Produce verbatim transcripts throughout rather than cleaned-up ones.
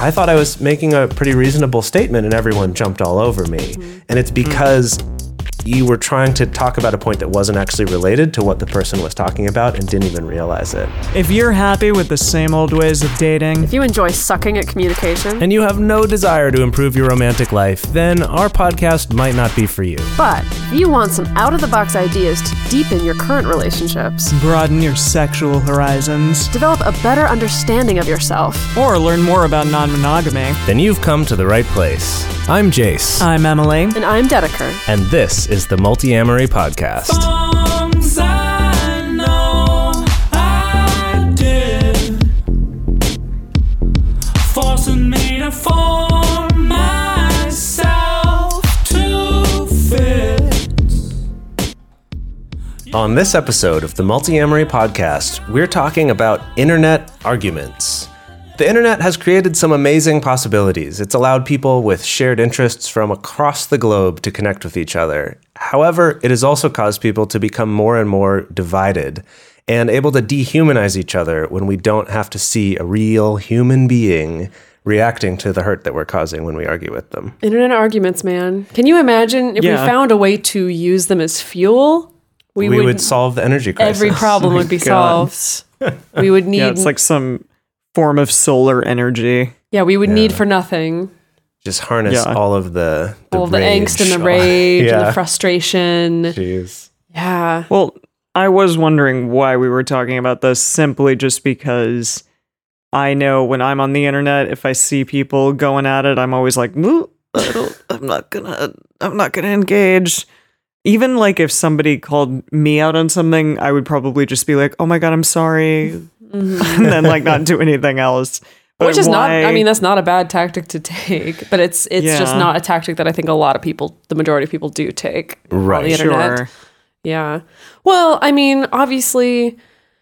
I thought I was making a pretty reasonable statement and everyone jumped all over me. Mm-hmm. And it's because you were trying to talk about a point that wasn't actually related to what the person was talking about and didn't even realize it. If you're happy with the same old ways of dating, if you enjoy sucking at communication, and you have no desire to improve your romantic life, then our podcast might not be for you. But if you want some out-of-the-box ideas to deepen your current relationships, broaden your sexual horizons, develop a better understanding of yourself, or learn more about non-monogamy, then you've come to the right place. I'm Jace. I'm Emily. And I'm Dedeker. And this is the Multi-Amory Podcast. Songs I know I did, forcing me to form myself to fit. On this episode of the Multi-Amory Podcast, we're talking about internet arguments. The internet has created some amazing possibilities. It's allowed people with shared interests from across the globe to connect with each other. However, it has also caused people to become more and more divided and able to dehumanize each other when we don't have to see a real human being reacting to the hurt that we're causing when we argue with them. Internet arguments, man. Can you imagine if yeah. we found a way to use them as fuel? We, we would, would solve the energy crisis. Every problem would be God. solved. We would need... Yeah, it's like some form of solar energy. Yeah, we would yeah. need for nothing. Just harness yeah. all of the, the all of the rage. angst and the rage yeah. and the frustration. Jeez. Yeah. Well, I was wondering why we were talking about this, simply just because I know when I'm on the internet, if I see people going at it, I'm always like, I don't, I'm not gonna, I'm not gonna engage. Even like if somebody called me out on something, I would probably just be like, oh my God, I'm sorry. Mm-hmm. And then like not do anything else. But Which is why? not, I mean, that's not a bad tactic to take, but it's it's yeah. just not a tactic that I think a lot of people, the majority of people do take right. on the internet. Sure. Yeah. Well, I mean, obviously,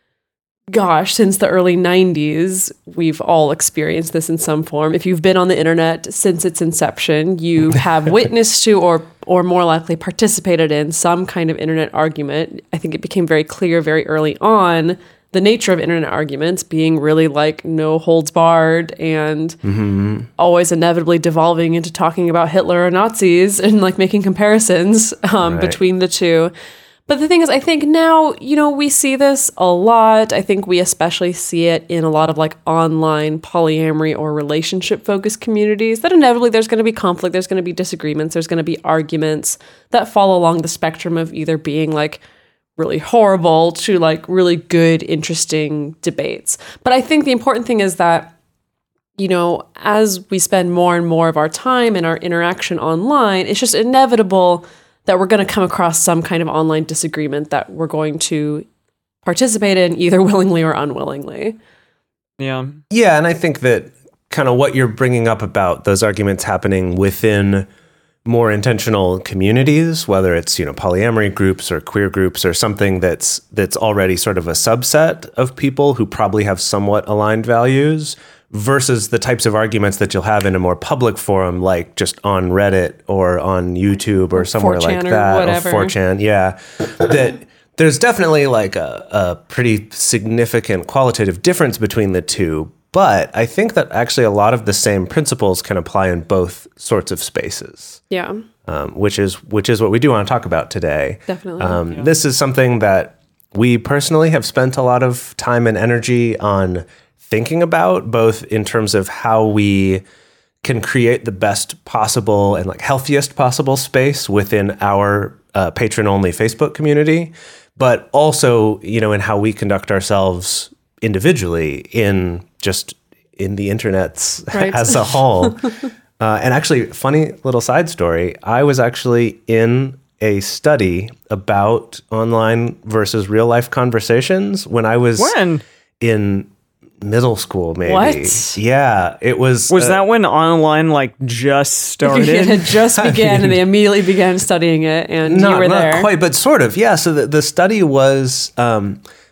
gosh, since the early nineties, we've all experienced this in some form. If you've been on the internet since its inception, you have witnessed to or or more likely participated in some kind of internet argument. I think it became very clear very early on the nature of internet arguments being really like no holds barred and mm-hmm. always inevitably devolving into talking about Hitler or Nazis and like making comparisons um, right. between the two. But the thing is, I think now, you know, we see this a lot. I think we especially see it in a lot of like online polyamory or relationship focused communities that inevitably there's going to be conflict, there's going to be disagreements, there's going to be arguments that fall along the spectrum of either being like really horrible to like really good, interesting debates. But I think the important thing is that, you know, as we spend more and more of our time and our interaction online, it's just inevitable that we're going to come across some kind of online disagreement that we're going to participate in either willingly or unwillingly. Yeah. Yeah, and I think that kind of what you're bringing up about those arguments happening within more intentional communities, whether it's, you know, polyamory groups or queer groups or something that's that's already sort of a subset of people who probably have somewhat aligned values, versus the types of arguments that you'll have in a more public forum, like just on Reddit or on YouTube or somewhere like that, or whatever. or four chan, yeah, that there's definitely like a, a pretty significant qualitative difference between the two. But I think that actually a lot of the same principles can apply in both sorts of spaces. Yeah. Um, which is which is what we do want to talk about today. Definitely. Um, yeah. This is something that we personally have spent a lot of time and energy on thinking about, both in terms of how we can create the best possible and like healthiest possible space within our uh, patron-only Facebook community, but also, you know, in how we conduct ourselves individually in just in the internets right. as a whole. uh, and actually, funny little side story, I was actually in a study about online versus real life conversations when I was When? in middle school, maybe. What? Yeah, it was. Was uh, that when online like just started? It had just began and they immediately began studying it and not, you were not there. quite, but sort of. Yeah. So the, the study was um,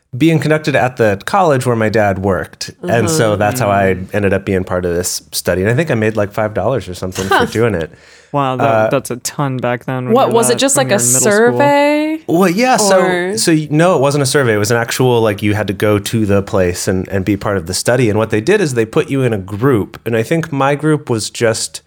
being conducted at the college where my dad worked. And so that's how I ended up being part of this study. And I think I made like five dollars or something for doing it. Wow, that, Uh, that's a ton back then. when What you're was it? that- Just when like a you're in middle school. survey? Well, yeah. So, Or- so you- no, it wasn't a survey. It was an actual, like, you had to go to the place and, and be part of the study. And what they did is they put you in a group. And I think my group was just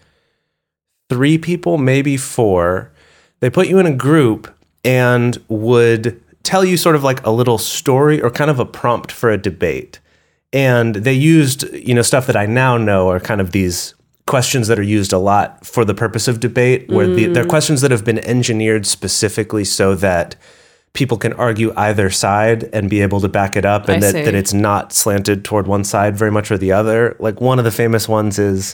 three people, maybe four. They put you in a group and would tell you sort of like a little story or kind of a prompt for a debate. And they used, you know, stuff that I now know are kind of these questions that are used a lot for the purpose of debate, where the, they're questions that have been engineered specifically so that people can argue either side and be able to back it up, and I that, see. that it's not slanted toward one side very much or the other. Like one of the famous ones is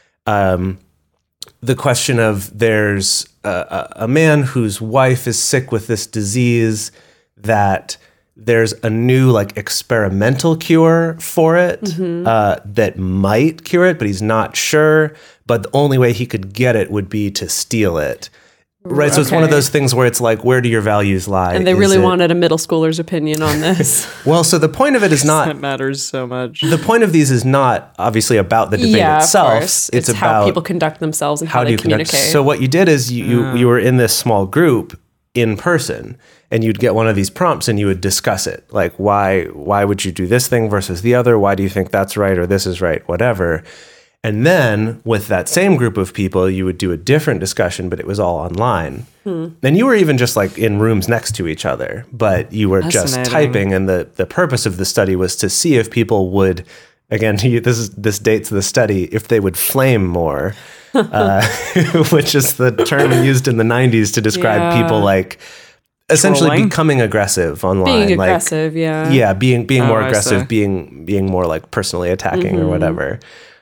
um, the question of there's a, a a man whose wife is sick with this disease, that there's a new like experimental cure for it Mm-hmm. uh, that might cure it, but he's not sure. But the only way he could get it would be to steal it. Right. So it's one of Okay. those things where it's like, where do your values lie? And they Is really it- wanted a middle schooler's opinion on this. Well, so the point of it is That not, matters so much. the point of these is not obviously about the debate yeah, itself. of course. It's, It's, about how people conduct themselves and how, how do they you conduct. communicate. So what you did is you, you, you were in this small group in person, and you'd get one of these prompts and you would discuss it. Like, why, why would you do this thing versus the other? Why do you think that's right or this is right? Whatever. And then with that same group of people, you would do a different discussion, but it was all online. And you were even just like in rooms next to each other, but you were just Fascinating. typing. And the, the purpose of the study was to see if people would, again, this is this dates the study, if they would flame more, uh, which is the term used in the nineties to describe Yeah. people like essentially Trolling? becoming aggressive online. Being like, aggressive, yeah. Yeah, being being Oh, more I aggressive, see. being being more like personally attacking or whatever.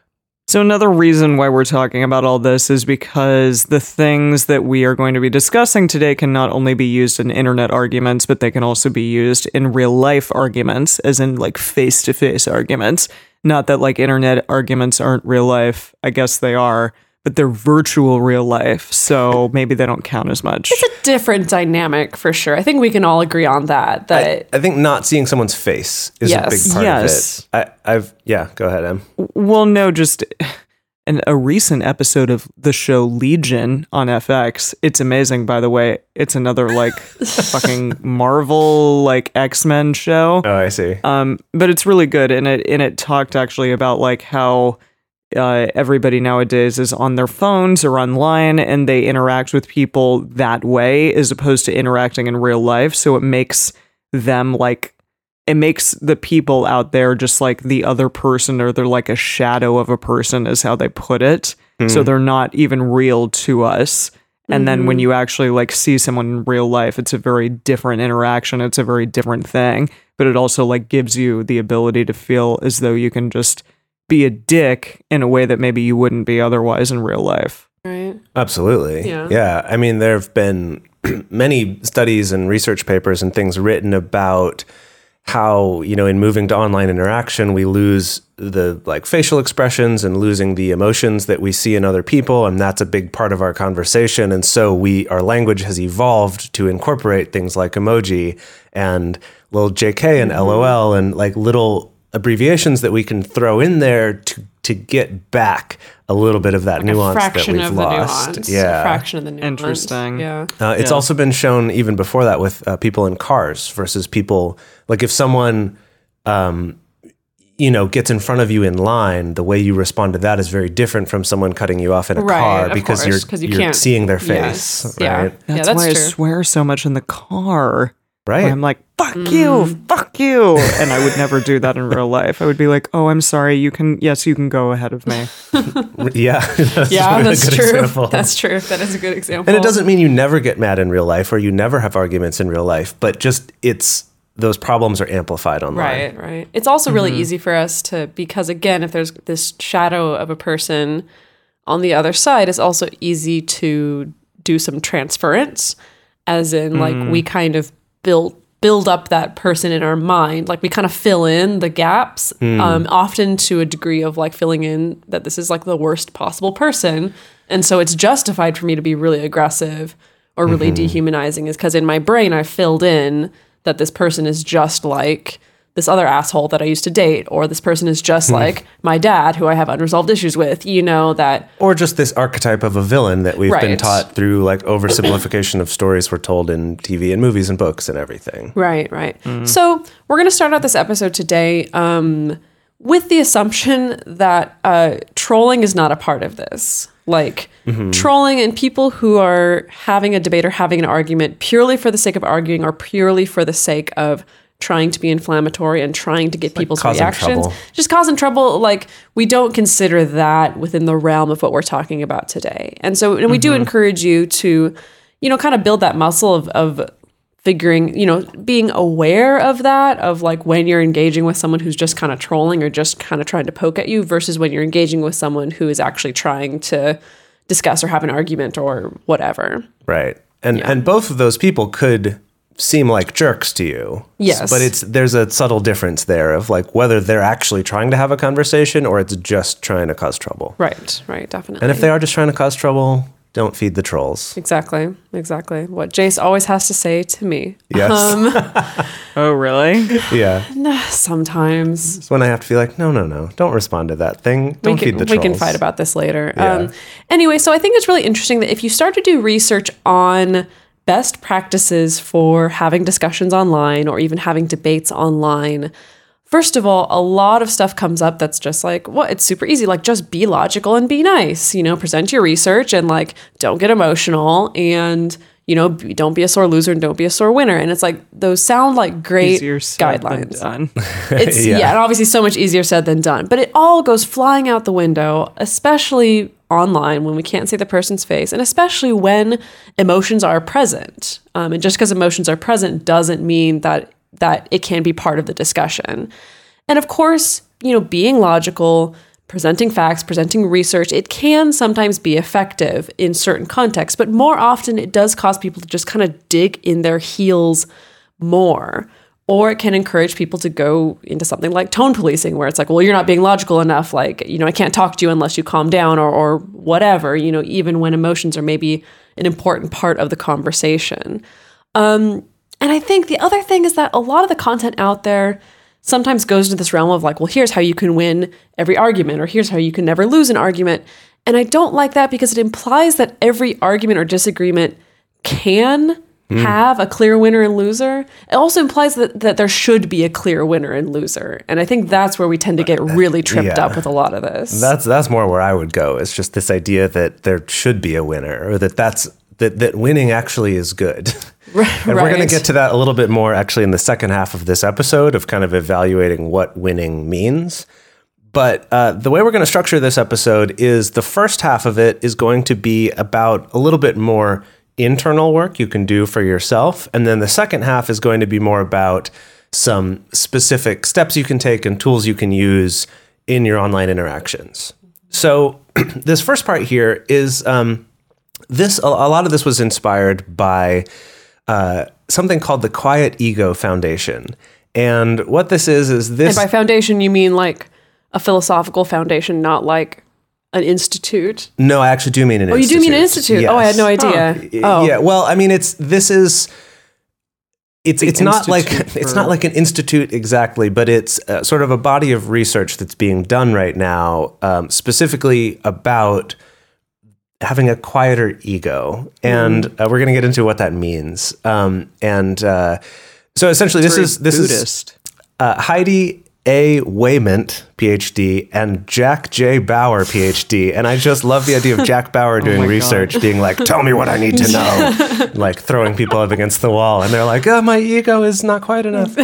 So another reason why we're talking about all this is because the things that we are going to be discussing today can not only be used in internet arguments, but they can also be used in real life arguments, as in like face-to-face arguments. Not that like internet arguments aren't real life. I guess they are, but they're virtual real life, so maybe they don't count as much. It's a different dynamic for sure. I think we can all agree on that. That I, I think not seeing someone's face is Yes. a big part Yes. of it. I, I've yeah, go ahead, Em. Well, no, just in a recent episode of the show Legion on F X. It's amazing, by the way. It's another like fucking Marvel like X-Men show. Oh, I see. Um, but it's really good, and it and it talked actually about like how uh, everybody nowadays is on their phones or online, and they interact with people that way as opposed to interacting in real life. So it makes them like it makes the people out there just like the other person, or they're like a shadow of a person, is how they put it. So they're not even real to us. And then when you actually like see someone in real life, it's a very different interaction. It's a very different thing, but it also like gives you the ability to feel as though you can just be a dick in a way that maybe you wouldn't be otherwise in real life. right? Absolutely. Yeah. Yeah. I mean, there have been many studies and research papers and things written about how, you know, in moving to online interaction, we lose the like facial expressions and losing the emotions that we see in other people. And that's a big part of our conversation. And so we, our language has evolved to incorporate things like emoji and little J K and L O L and like little abbreviations that we can throw in there to, to get back a little bit of that Like nuance a fraction that we've of lost. the nuance. Yeah. A fraction of the nuance. Interesting. Yeah. Uh, it's Yeah. also been shown even before that with uh, people in cars versus people, like if someone, um, you know, gets in front of you in line, the way you respond to that is very different from someone cutting you off in a Right, car of because course, you're, 'cause you you're can't- seeing their Yes. face, Yeah. right? Yeah, That's, that's why I true. swear so much in the car. Right. Where I'm like, fuck you, fuck you. And I would never do that in real life. I would be like, oh, I'm sorry. You can, yes, you can go ahead of me. yeah. That's Yeah, a really that's good true. example. That's true. That is a good example. And it doesn't mean you never get mad in real life or you never have arguments in real life, but just it's those problems are amplified online. Right, right. It's also really easy for us to, because again, if there's this shadow of a person on the other side, it's also easy to do some transference, as in like we kind of build build up that person in our mind, like we kind of fill in the gaps, um, often to a degree of like filling in that this is like the worst possible person, and so it's justified for me to be really aggressive or really dehumanizing, is because in my brain I filled in that this person is just like this other asshole that I used to date, or this person is just like my dad who I have unresolved issues with, you know, that... Or just this archetype of a villain that we've been Right. taught through like oversimplification of stories we're told in T V and movies and books and everything. Right, right. So we're going to start out this episode today um, with the assumption that uh, trolling is not a part of this. Like trolling and people who are having a debate or having an argument purely for the sake of arguing or purely for the sake of trying to be inflammatory and trying to get people's causing reactions, trouble. just causing trouble. Like, we don't consider that within the realm of what we're talking about today. And so and we do encourage you to, you know, kind of build that muscle of, of figuring, you know, being aware of that, of like when you're engaging with someone who's just kind of trolling or just kind of trying to poke at you versus when you're engaging with someone who is actually trying to discuss or have an argument or whatever. Right. And and both of those people could seem like jerks to you. Yes. But it's there's a subtle difference there of like whether they're actually trying to have a conversation or it's just trying to cause trouble. Right, right, definitely. And if they are just trying to cause trouble, don't feed the trolls. Exactly, exactly. What Jace always has to say to me. Yes. Oh, really? Yeah. Sometimes. It's when I have to be like, no, no, no, don't respond to that thing. Don't we can, feed the we trolls. can fight about this later. Yeah. Um, anyway, so I think it's really interesting that if you start to do research on best practices for having discussions online or even having debates online, first of all, a lot of stuff comes up that's just like, well, it's super easy. Like, just be logical and be nice, you know, present your research and like, don't get emotional and, you know, be- don't be a sore loser and don't be a sore winner. And it's like, those sound like great Easier said than guidelines. done. It's Yeah. yeah. and obviously so much easier said than done. But it all goes flying out the window, especially online when we can't see the person's face, and especially when emotions are present. Um, and just because emotions are present doesn't mean that that it can be part of the discussion. And of course, you know, being logical, presenting facts, presenting research, it can sometimes be effective in certain contexts, but more often it does cause people to just kind of dig in their heels more. Or it can encourage people to go into something like tone policing, where it's like, well, you're not being logical enough. Like, you know, I can't talk to you unless you calm down or, or whatever, you know, even when emotions are maybe an important part of the conversation. Um, and I think the other thing is that a lot of the content out there sometimes goes into this realm of like, well, here's how you can win every argument, or here's how you can never lose an argument. And I don't like that because it implies that every argument or disagreement can have a clear winner and loser. It also implies that, that there should be a clear winner and loser. And I think that's where we tend to get really tripped Yeah. up with a lot of this. That's that's more where I would go. It's just this idea that there should be a winner, or that that's that that winning actually is good. Right, And we're going right. to get to that a little bit more actually in the second half of this episode of kind of evaluating what winning means. But uh, the way we're going to structure this episode is the first half of it is going to be about a little bit more internal work you can do for yourself. And then the second half is going to be more about some specific steps you can take and tools you can use in your online interactions. So this first part here is um, this, a, a lot of this was inspired by uh, something called the Quiet Ego Foundation. And what this is, is this... And by foundation, you mean like a philosophical foundation, not like an institute. No, I actually do mean an Oh, you institute. do mean an institute? Oh, I had no idea. Y- Oh. Yeah, well, I mean, it's this is it's The it's not like institute it's for- not like an institute exactly, but it's uh, sort of a body of research that's being done right now, um, specifically about having a quieter ego, and uh, we're going to get into what that means. Um, and uh, so, essentially, this Very is this Buddhist. is uh, Heidi A. Wayment, P H D, and Jack J. Bauer, P H D. And I just love the idea of Jack Bauer doing my research, being like, tell me what I need to know. Like throwing people up against the wall. And they're like, oh, my ego is not quite enough.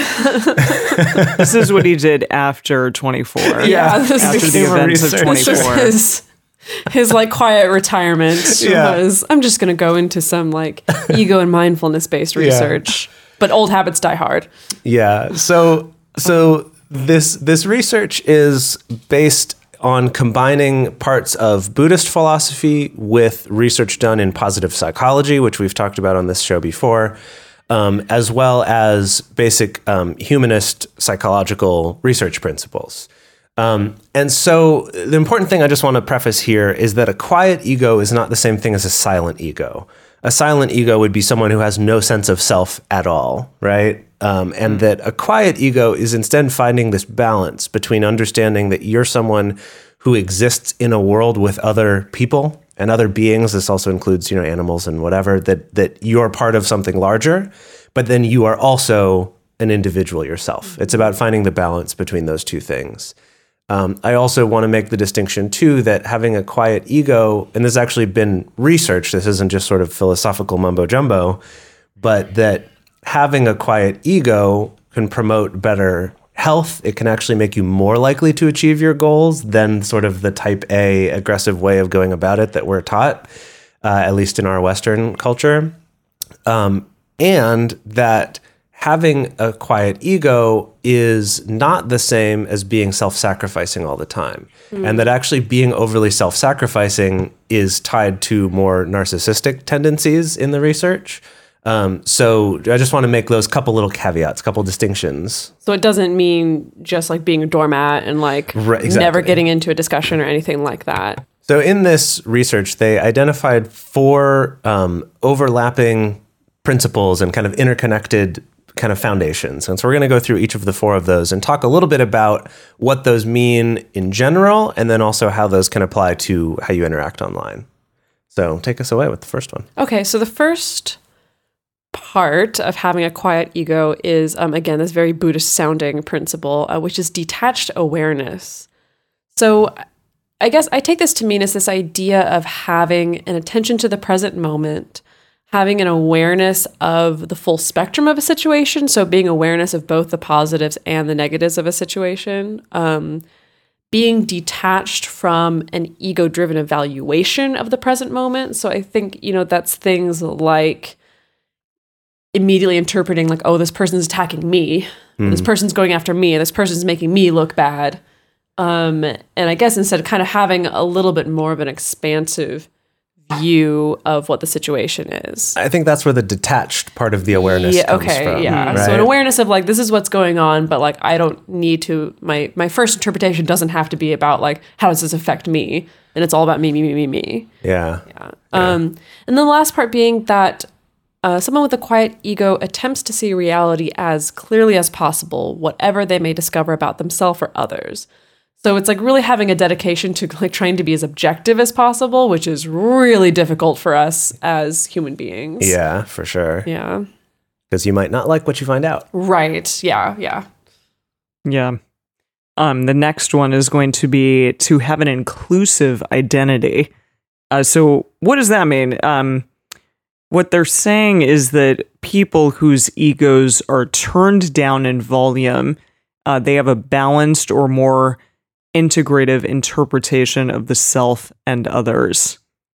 This is what he did after twenty-four. Yeah, this after is the became a events of research. This was twenty-four. his, his like quiet retirement Yeah. was, I'm just going to go into some like ego and mindfulness based research. But old habits die hard. Yeah. So so this this research is based on combining parts of Buddhist philosophy with research done in positive psychology, which we've talked about on this show before, um, as well as basic um, humanist psychological research principles. Um, and so the important thing I just want to preface here is that a quiet ego is not the same thing as a silent ego. A silent ego would be someone who has no sense of self at all, right? Um, and that a quiet ego is instead finding this balance between understanding that you're someone who exists in a world with other people and other beings. This also includes, you know, animals and whatever, that that you are part of something larger, but then you are also an individual yourself. It's about finding the balance between those two things. Um, I also want to make the distinction, too, that having a quiet ego, and this has actually been researched, this isn't just sort of philosophical mumbo jumbo, but that having a quiet ego can promote better health. It can actually make you more likely to achieve your goals than sort of the type A aggressive way of going about it that we're taught, uh, at least in our Western culture. Um, and that having a quiet ego is not the same as being self-sacrificing all the time. Mm. And that actually being overly self-sacrificing is tied to more narcissistic tendencies in the research. Um, so I just want to make those couple little caveats, couple distinctions. So it doesn't mean just like being a doormat and like right, exactly. never getting into a discussion or anything like that. So in this research, they identified four um, overlapping principles and kind of interconnected kind of foundations. And so we're going to go through each of the four of those and talk a little bit about what those mean in general, and then also how those can apply to how you interact online. So take us away with the first one. Okay, so the first part of having a quiet ego is, um, again, this very Buddhist sounding principle, uh, which is detached awareness. So I guess I take this to mean is this idea of having an attention to the present moment, having an awareness of the full spectrum of a situation. So being awareness of both the positives and the negatives of a situation, um, being detached from an ego-driven evaluation of the present moment. So I think, you know, that's things like immediately interpreting like, oh, this person's attacking me, mm. this person's going after me, and this person's making me look bad. Um, and I guess instead of kind of having a little bit more of an expansive view of what the situation is. I think that's where the detached part of the awareness yeah, comes okay, from. Yeah, right? So an awareness of like, this is what's going on, but like, I don't need to, my, my first interpretation doesn't have to be about like, how does this affect me? And it's all about me, me, me, me, me. Yeah. Yeah. yeah. Um, and the last part being that uh, someone with a quiet ego attempts to see reality as clearly as possible, whatever they may discover about themselves or others. So it's like really having a dedication to like trying to be as objective as possible, which is really difficult for us as human beings. Yeah, for sure. Yeah. Because you might not like what you find out. Right. Yeah. Yeah. Yeah. Um, the next one is going to be to have an inclusive identity. Uh, so what does that mean? Um, what they're saying is that people whose egos are turned down in volume, uh, they have a balanced or more integrative interpretation of the self and others.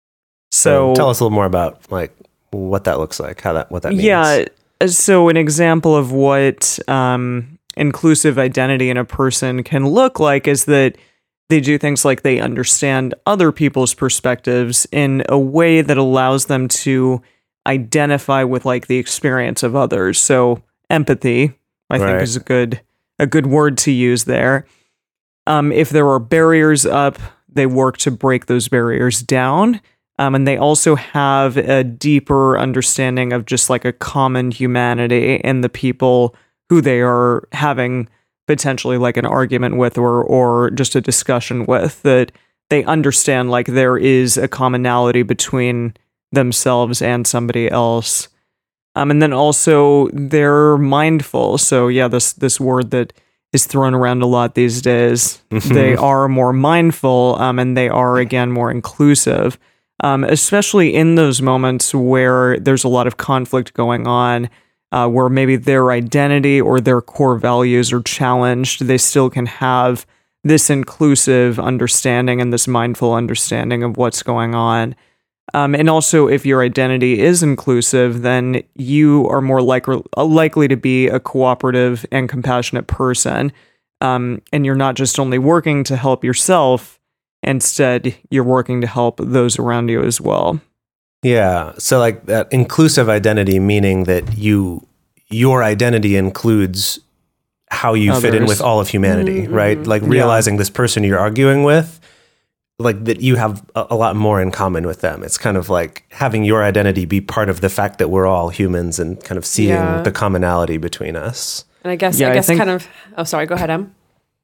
So, so tell us a little more about like what that looks like, how that what that means. Yeah. So an example of what um, inclusive identity in a person can look like is that they do things like they understand other people's perspectives in a way that allows them to identify with like the experience of others. So empathy, I right. think, is a good a good word to use there. Um, if there are barriers up, they work to break those barriers down. Um, and they also have a deeper understanding of just like a common humanity in the people who they are having potentially like an argument with or or just a discussion with, that they understand like there is a commonality between themselves and somebody else. Um, and then also they're mindful. So yeah, this this word that is thrown around a lot these days. They are more mindful, um, and they are, again, more inclusive, um, especially in those moments where there's a lot of conflict going on, uh, where maybe their identity or their core values are challenged. They still can have this inclusive understanding and this mindful understanding of what's going on. Um, and also, if your identity is inclusive, then you are more likely likely to be a cooperative and compassionate person. Um, and you're not just only working to help yourself, instead, you're working to help those around you as well. Yeah. So like that inclusive identity, meaning that you your identity includes how you Others. fit in with all of humanity, Mm-hmm. right? Like realizing yeah. this person you're arguing with like that you have a, a lot more in common with them. It's kind of like having your identity be part of the fact that we're all humans and kind of seeing Yeah. the commonality between us. And I guess Yeah, I I guess think- kind of. Oh, sorry. Go ahead, Em.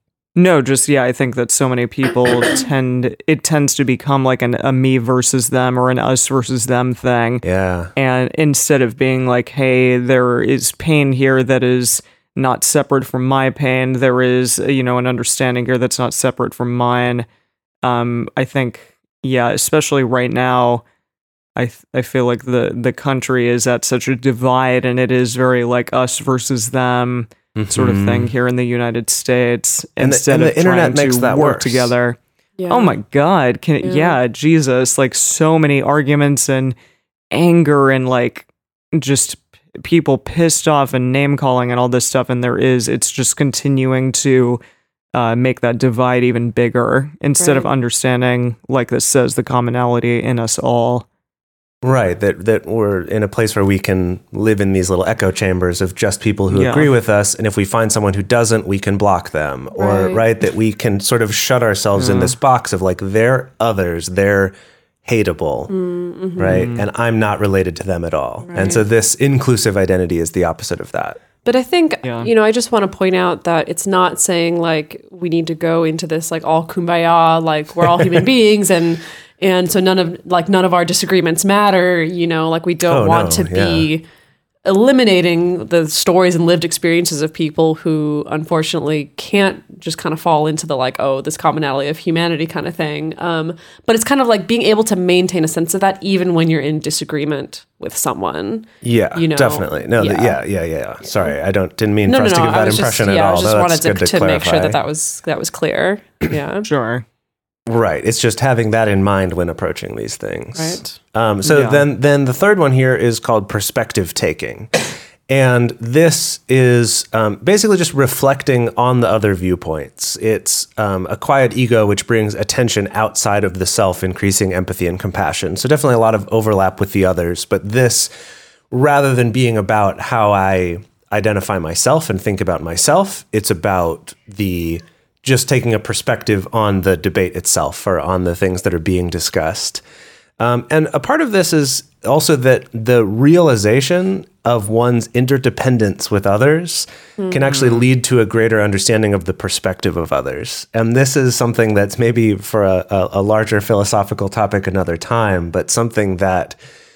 No, just yeah, I think that so many people tend it tends to become like an a me versus them or an us versus them thing. Yeah. And instead of being like, hey, there is pain here that is not separate from my pain, there is, you know, an understanding here that's not separate from mine. Um, I think, yeah, especially right now, I th- I feel like the the country is at such a divide, and it is very like us versus them sort of thing here in the United States. And the- instead and the of internet trying makes to that work worse. together. Yeah. Oh my God! Can Yeah. yeah, Jesus! Like so many arguments and anger and like just p- people pissed off and name calling and all this stuff. And there is, it's just continuing to uh, make that divide even bigger instead of Right. understanding, like this says, the commonality in us all. Right, that that we're in a place where we can live in these little echo chambers of just people who Yeah. agree with us, and if we find someone who doesn't, we can block them. Or Right. right, that we can sort of shut ourselves in this box of like they're others, they're hateable, right? And I'm not related to them at all. And so Right. this inclusive identity is the opposite of that. But I think, Yeah. you know, I just want to point out that it's not saying like we need to go into this like all kumbaya, like we're all human beings and and so none of like none of our disagreements matter, you know, like we don't Oh, want no, to be eliminating the stories and lived experiences of people who unfortunately can't just kind of fall into the like, oh, this commonality of humanity kind of thing. Um, but it's kind of like being able to maintain a sense of that even when you're in disagreement with someone. Yeah, You know, definitely. No, th- yeah. yeah, yeah, yeah. Sorry, I don't didn't mean No, for no, us no. to give I that was impression just, at yeah, all. I just No, wanted that's to, good to, to make sure clarify. that that was that was clear. Yeah. Sure. Right. It's just having that in mind when approaching these things. Right. Um, so Yeah. then, then the third one here is called perspective taking. And this is um, basically just reflecting on the other viewpoints. It's um, a quiet ego which brings attention outside of the self, increasing empathy and compassion. So definitely a lot of overlap with the others. But this, rather than being about how I identify myself and think about myself, it's about the just taking a perspective on the debate itself or on the things that are being discussed. Um, and a part of this is also that the realization of one's interdependence with others can actually lead to a greater understanding of the perspective of others. And this is something that's maybe for a, a, a larger philosophical topic another time, but something that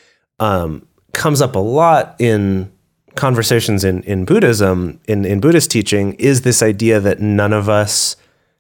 um, comes up a lot in conversations in, in Buddhism, in, in Buddhist teaching, is this idea that none of us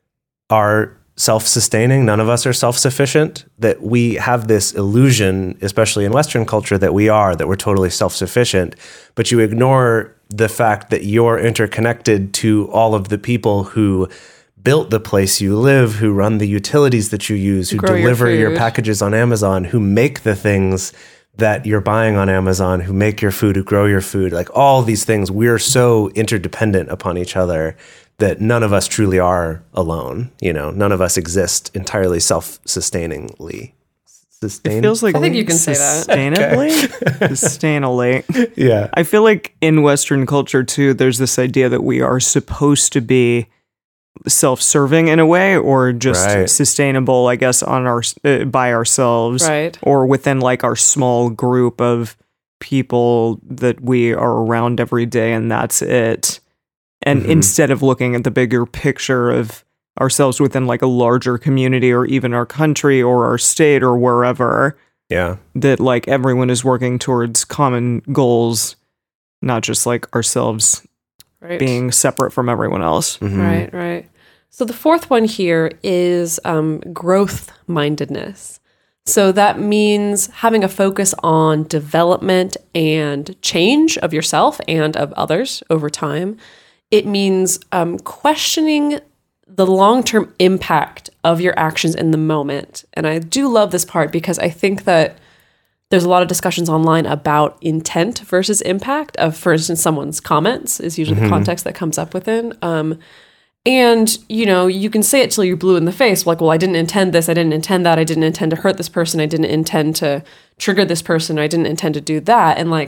are self-sustaining, none of us are self-sufficient, that we have this illusion, especially in Western culture, that we are, that we're totally self-sufficient, but you ignore the fact that you're interconnected to all of the people who built the place you live, who run the utilities that you use, who Grow your deliver your food. packages on Amazon, who make the things that you're buying on Amazon, who make your food, who grow your food, like all these things, we're so interdependent upon each other that none of us truly are alone. You know, none of us exist entirely self-sustainingly. Sustain- It feels like I think you can say that. sustainably. Sustainably. yeah. I feel like in Western culture too, there's this idea that we are supposed to be self-serving in a way, or just Right. sustainable, I guess, on our uh, by ourselves, Right. or within like our small group of people that we are around every day, and that's it. And Mhm. instead of looking at the bigger picture of ourselves within like a larger community, or even our country or our state or wherever, Yeah. that like everyone is working towards common goals, not just like ourselves Right. being separate from everyone else. Mhm. Right, right. So the fourth one here is um, growth mindedness. So that means having a focus on development and change of yourself and of others over time. It means um, questioning the long-term impact of your actions in the moment. And I do love this part because I think that there's a lot of discussions online about intent versus impact of, for instance, someone's comments is usually the context that comes up within. Um, and, you know, you can say it till you're blue in the face, like, well, I didn't intend this, I didn't intend that, I didn't intend to hurt this person, I didn't intend to trigger this person, I didn't intend to do that. And like,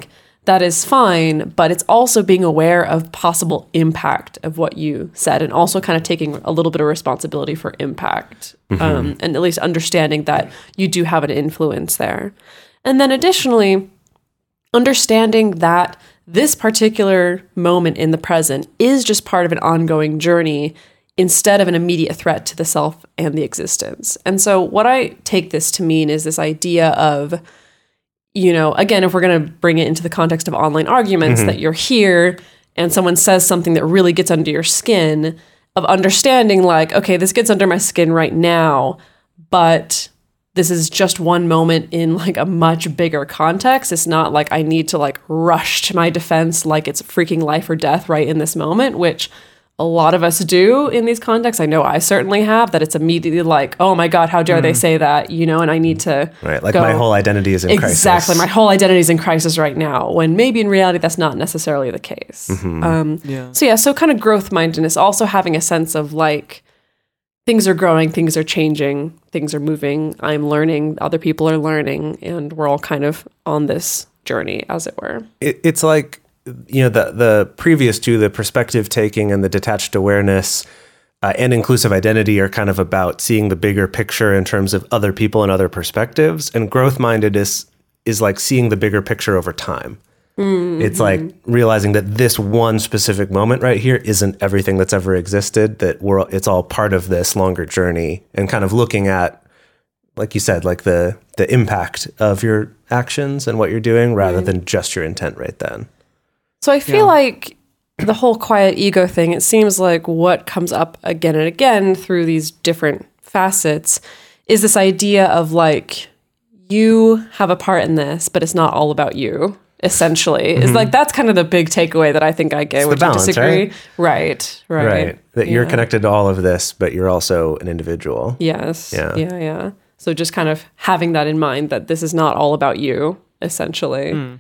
that is fine, but it's also being aware of possible impact of what you said and also kind of taking a little bit of responsibility for impact Mm-hmm. um, and at least understanding that you do have an influence there. And then additionally, understanding that this particular moment in the present is just part of an ongoing journey instead of an immediate threat to the self and the existence. And so what I take this to mean is this idea of, you know, again, if we're going to bring it into the context of online arguments, Mm-hmm. that you're here and someone says something that really gets under your skin, of understanding like, okay, this gets under my skin right now, but this is just one moment in like a much bigger context. It's not like I need to like rush to my defense like it's freaking life or death right in this moment, which a lot of us do in these contexts. I know I certainly have, that it's immediately like, oh my God, how dare they say that, you know, and I need to Right. Like go, my whole identity is in crisis. exactly, my whole identity is in crisis right now, when maybe in reality that's not necessarily the case. Mm-hmm. Um, Yeah. so yeah, so kind of growth mindedness, also having a sense of like, things are growing, things are changing, things are moving, I'm learning, other people are learning, and we're all kind of on this journey, as it were. It, it's like, you know, the the previous two, the perspective taking and the detached awareness uh, and inclusive identity, are kind of about seeing the bigger picture in terms of other people and other perspectives. And growth minded is is like seeing the bigger picture over time. Mm-hmm. It's like realizing that this one specific moment right here isn't everything that's ever existed, that we're it's all part of this longer journey, and kind of looking at, like you said, like the the impact of your actions and what you're doing rather than just your intent right then. So I feel Yeah. like the whole quiet ego thing, it seems like what comes up again and again through these different facets is this idea of like, you have a part in this, but it's not all about you, essentially. It's like, that's kind of the big takeaway that I think I get. It's the Would you balance, disagree? right? Right, right. Right. That you're Yeah. connected to all of this, but you're also an individual. Yes. Yeah. Yeah, yeah. So just kind of having that in mind, that this is not all about you, essentially.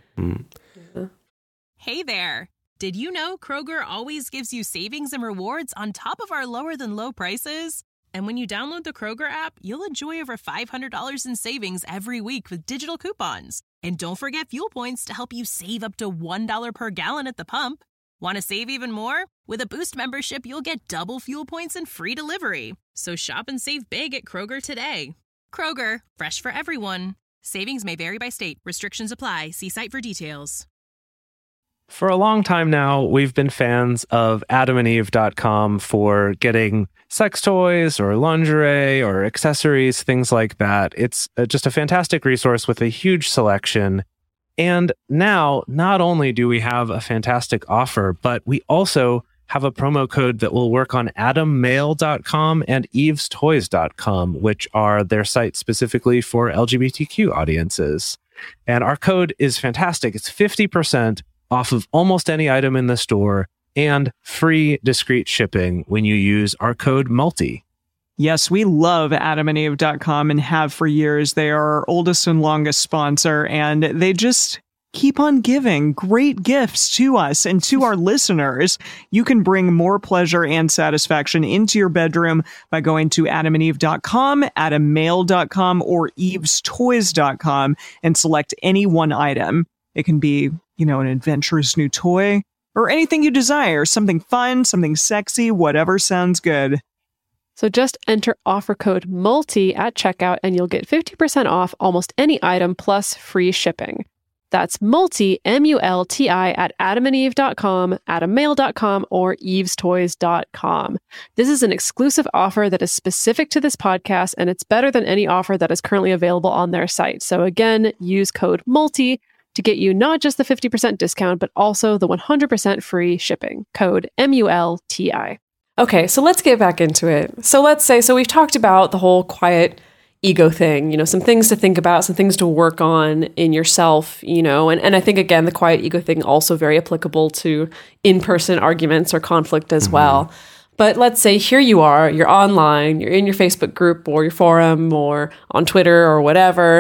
Hey there! Did you know Kroger always gives you savings and rewards on top of our lower than low prices? And when you download the Kroger app, you'll enjoy over five hundred dollars in savings every week with digital coupons. And don't forget fuel points to help you save up to one dollar per gallon at the pump. Want to save even more? With a Boost membership, you'll get double fuel points and free delivery. So shop and save big at Kroger today. Kroger, fresh for everyone. Savings may vary by state. Restrictions apply. See site for details. For a long time now, we've been fans of adam and eve dot com for getting sex toys or lingerie or accessories, things like that. It's uh, just a fantastic resource with a huge selection. And now, not only do we have a fantastic offer, but we also have a promo code that will work on adam mail dot com and eves toys dot com, which are their sites specifically for L G B T Q audiences. And our code is fantastic. It's fifty percent off of almost any item in the store and free discreet shipping when you use our code MULTI. Yes, we love adam and eve dot com and have for years. They are our oldest and longest sponsor, and they just keep on giving great gifts to us and to our listeners. You can bring more pleasure and satisfaction into your bedroom by going to adam and eve dot com, adam mail dot com, or eves toys dot com and select any one item. It can be, you know, an adventurous new toy or anything you desire, something fun, something sexy, whatever sounds good. So just enter offer code MULTI at checkout and you'll get fifty percent off almost any item plus free shipping. That's MULTI, M U L T I, at adam and eve dot com, adam mail dot com, or eves toys dot com. This is an exclusive offer that is specific to this podcast, and it's better than any offer that is currently available on their site. So again, use code MULTI to get you not just the fifty percent discount, but also the one hundred percent free shipping. Code M U L T I. Okay, so let's get back into it. So let's say, so we've talked about the whole quiet ego thing, you know, some things to think about, some things to work on in yourself, you know, and, and I think, again, the quiet ego thing also very applicable to in-person arguments or conflict as mm-hmm. well. But let's say here you are, you're online, you're in your Facebook group or your forum or on Twitter or whatever,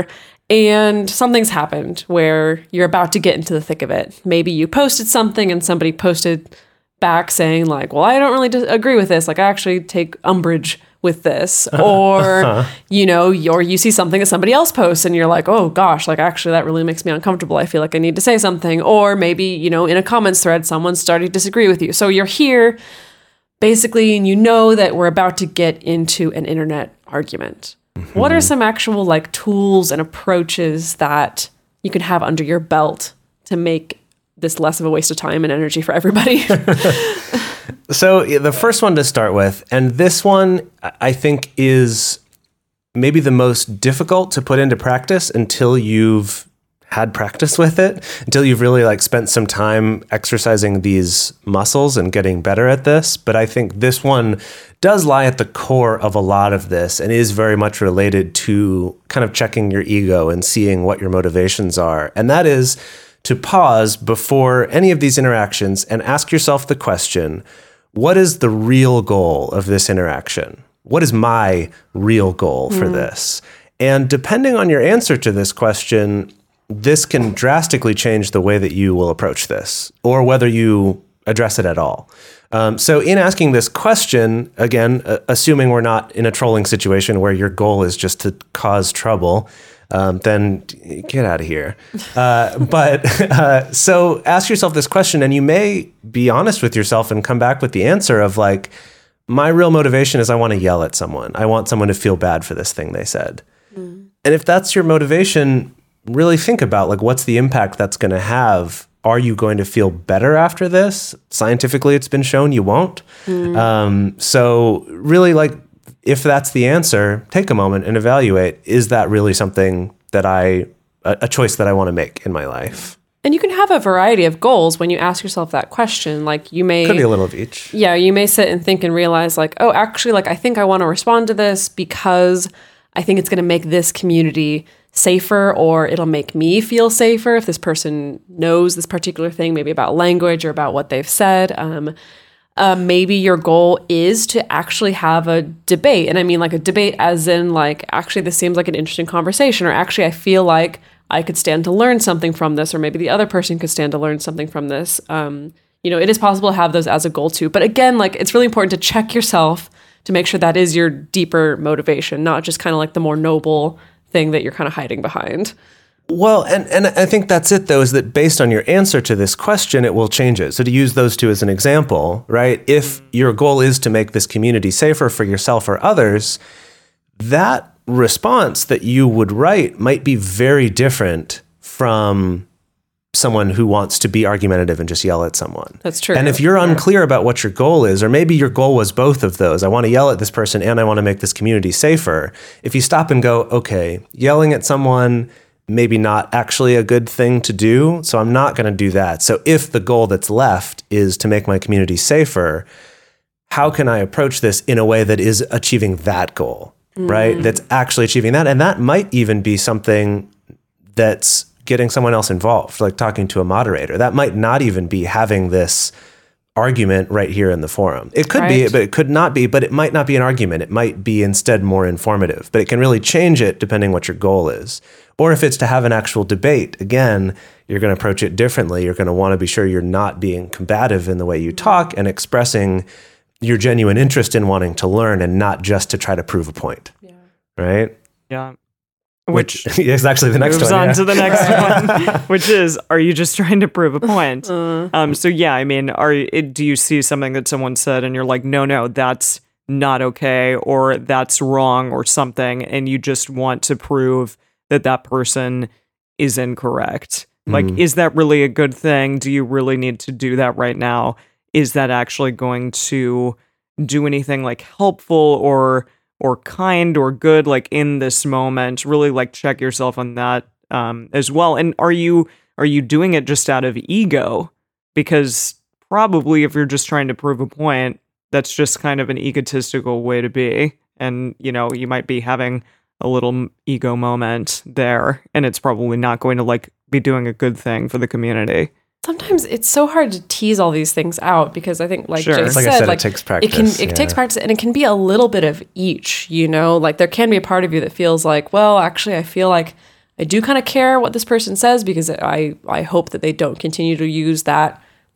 and something's happened where you're about to get into the thick of it. Maybe you posted something and somebody posted back saying like, well, I don't really dis- agree with this. Like, I actually take umbrage with this, or you know, or you see something that somebody else posts and you're like, oh gosh, like actually that really makes me uncomfortable. I feel like I need to say something. Or maybe, you know, in a comments thread, someone's starting to disagree with you. So you're here basically, and you know that we're about to get into an internet argument. Mm-hmm. What are some actual like tools and approaches that you can have under your belt to make this less of a waste of time and energy for everybody? So the first one to start with, and this one I think is maybe the most difficult to put into practice until you've had practice with it, until you've really like spent some time exercising these muscles and getting better at this. But I think this one does lie at the core of a lot of this and is very much related to kind of checking your ego and seeing what your motivations are. And that is to pause before any of these interactions and ask yourself the question, what is the real goal of this interaction? What is my real goal for mm. this? And depending on your answer to this question, this can drastically change the way that you will approach this or whether you address it at all. Um, so in asking this question, again, uh, assuming we're not in a trolling situation where your goal is just to cause trouble, um, then get out of here. Uh, but uh, so ask yourself this question, and you may be honest with yourself and come back with the answer of like, my real motivation is I want to yell at someone. I want someone to feel bad for this thing they said. Mm. And if that's your motivation, really think about like, what's the impact that's going to have? Are you going to feel better after this? Scientifically, it's been shown you won't. Mm. Um, so really like, if that's the answer, take a moment and evaluate, is that really something that I, a, a choice that I want to make in my life? And you can have a variety of goals when you ask yourself that question. Like you may... Could be a little of each. Yeah, you may sit and think and realize like, oh, actually, like I think I want to respond to this because I think it's going to make this community safer, or it'll make me feel safer if this person knows this particular thing, maybe about language or about what they've said. Um, uh, maybe your goal is to actually have a debate. And I mean like a debate as in like, actually, this seems like an interesting conversation, or actually, I feel like I could stand to learn something from this, or maybe the other person could stand to learn something from this. Um, you know, it is possible to have those as a goal too. But again, like it's really important to check yourself to make sure that is your deeper motivation, not just kind of like the more noble thing that you're kind of hiding behind. Well, and, and I think that's it, though, is that based on your answer to this question, it will change it. So to use those two as an example, right? If your goal is to make this community safer for yourself or others, that response that you would write might be very different from someone who wants to be argumentative and just yell at someone. That's true. And if you're unclear about what your goal is, or maybe your goal was both of those, I want to yell at this person and I want to make this community safer. If you stop and go, okay, yelling at someone, maybe not actually a good thing to do, so I'm not going to do that. So if the goal that's left is to make my community safer, how can I approach this in a way that is achieving that goal, mm. right? That's actually achieving that. And that might even be something that's getting someone else involved, like talking to a moderator. That might not even be having this argument right here in the forum. It could right. be, but it could not be, but it might not be an argument. It might be instead more informative, but it can really change it depending what your goal is. Or if it's to have an actual debate, again, you're going to approach it differently. You're going to want to be sure you're not being combative in the way you talk and expressing your genuine interest in wanting to learn and not just to try to prove a point. Yeah. Right? Yeah. Which, which is actually the next moves one. on yeah. to the next one, which is, are you just trying to prove a point? Uh, um, so yeah, I mean, are do you see something that someone said and you're like, no, no, that's not okay, or that's wrong, or something, and you just want to prove that that person is incorrect? Mm. Like, is that really a good thing? Do you really need to do that right now? Is that actually going to do anything like helpful or or kind or good, like in this moment? Really like check yourself on that um, as well. And are you are you doing it just out of ego? Because probably if you're just trying to prove a point, that's just kind of an egotistical way to be. And, you know, you might be having a little ego moment there, and it's probably not going to like be doing a good thing for the community. Sometimes it's so hard to tease all these things out because I think, like sure. Jay like said, I said, like it takes practice. It can it yeah. takes practice, and it can be a little bit of each. You know, like there can be a part of you that feels like, well, actually, I feel like I do kind of care what this person says because I I hope that they don't continue to use that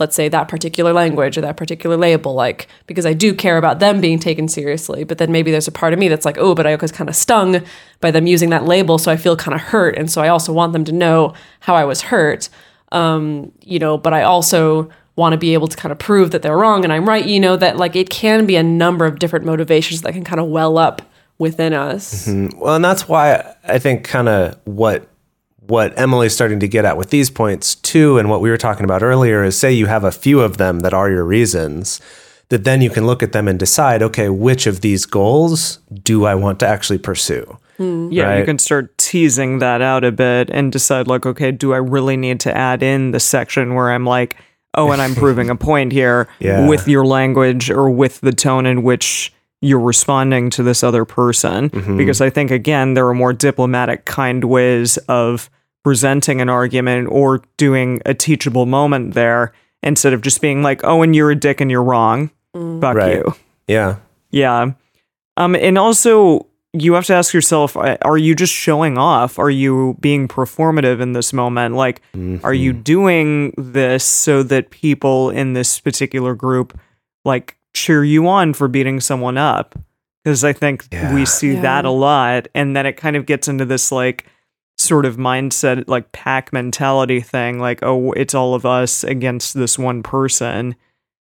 let's say, that particular language or that particular label, like, because I do care about them being taken seriously. But then maybe there's a part of me that's like, oh, but I was kind of stung by them using that label, so I feel kind of hurt. And so I also want them to know how I was hurt, um, you know, but I also want to be able to kind of prove that they're wrong and I'm right, you know, that like it can be a number of different motivations that can kind of well up within us. Mm-hmm. Well, and that's why I think kind of what what Emily's starting to get at with these points too, and what we were talking about earlier is, say you have a few of them that are your reasons, that then you can look at them and decide, okay, which of these goals do I want to actually pursue? Mm. Yeah, right? You can start teasing that out a bit and decide like, okay, do I really need to add in the section where I'm like, oh, and I'm proving a point here yeah. with your language or with the tone in which you're responding to this other person. Mm-hmm. Because I think, again, there are more diplomatic, kind ways of presenting an argument or doing a teachable moment there instead of just being like, oh, and you're a dick and you're wrong. Mm. Fuck right. you. Yeah. Yeah. Um, and also, you have to ask yourself, are you just showing off? Are you being performative in this moment? Like, mm-hmm. are you doing this so that people in this particular group, like, cheer you on for beating someone up? Because I think yeah. we see yeah. that a lot. And then it kind of gets into this, like, sort of mindset, like, pack mentality thing. Like, oh, it's all of us against this one person.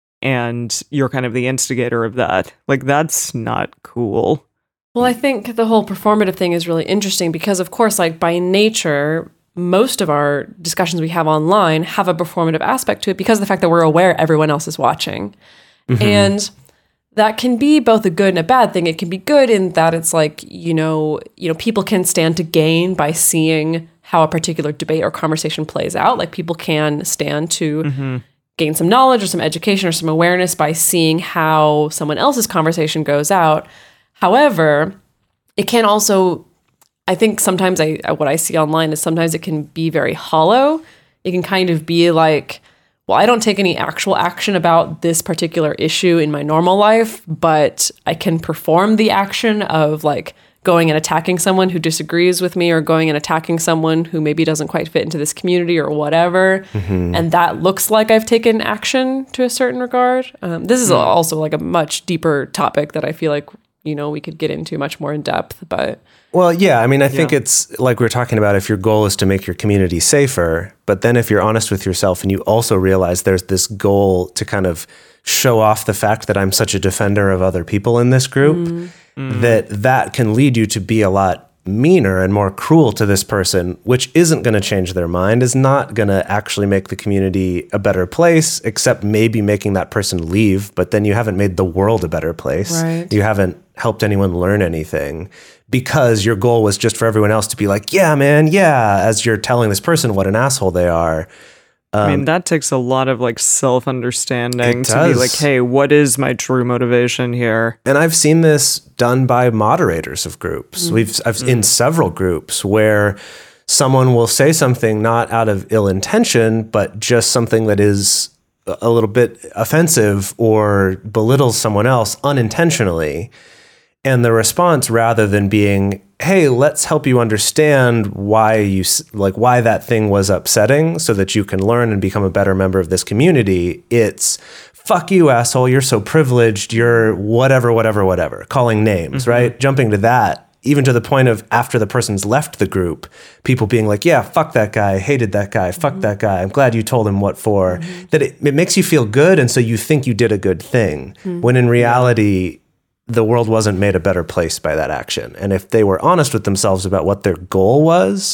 And you're kind of the instigator of that. Like, that's not cool. Well, I think the whole performative thing is really interesting because, of course, like by nature, most of our discussions we have online have a performative aspect to it because of the fact that we're aware everyone else is watching. Mm-hmm. And that can be both a good and a bad thing. It can be good in that it's like, you know, you know, people can stand to gain by seeing how a particular debate or conversation plays out. Like people can stand to mm-hmm. gain some knowledge or some education or some awareness by seeing how someone else's conversation goes out. However, it can also, I think sometimes I what I see online is sometimes it can be very hollow. It can kind of be like, well, I don't take any actual action about this particular issue in my normal life, but I can perform the action of like going and attacking someone who disagrees with me or going and attacking someone who maybe doesn't quite fit into this community or whatever. Mm-hmm. And that looks like I've taken action to a certain regard. Um, this is mm. also like a much deeper topic that I feel like, you know, we could get into much more in depth, but. Well, yeah, I mean, I yeah. think it's like we we're talking about if your goal is to make your community safer, but then if you're honest with yourself and you also realize there's this goal to kind of show off the fact that I'm such a defender of other people in this group, mm. that that can lead you to be a lot meaner and more cruel to this person, which isn't going to change their mind, is not going to actually make the community a better place, except maybe making that person leave. But then you haven't made the world a better place. Right. You haven't helped anyone learn anything because your goal was just for everyone else to be like, yeah, man, yeah, as you're telling this person what an asshole they are. Um, I mean, that takes a lot of like self-understanding to be like, hey, what is my true motivation here? And I've seen this done by moderators of groups. Mm. We've I've mm. in several groups where someone will say something not out of ill intention, but just something that is a little bit offensive or belittles someone else unintentionally. And the response, rather than being, hey, let's help you understand why you like why that thing was upsetting so that you can learn and become a better member of this community, it's fuck you, asshole, you're so privileged, you're whatever, whatever, whatever, calling names, mm-hmm. right? Jumping to that, even to the point of after the person's left the group, people being like, yeah, fuck that guy, hated that guy, fuck mm-hmm. that guy, I'm glad you told him what for. Mm-hmm. That it, it makes you feel good, and so you think you did a good thing, mm-hmm. when in reality, the world wasn't made a better place by that action. And if they were honest with themselves about what their goal was,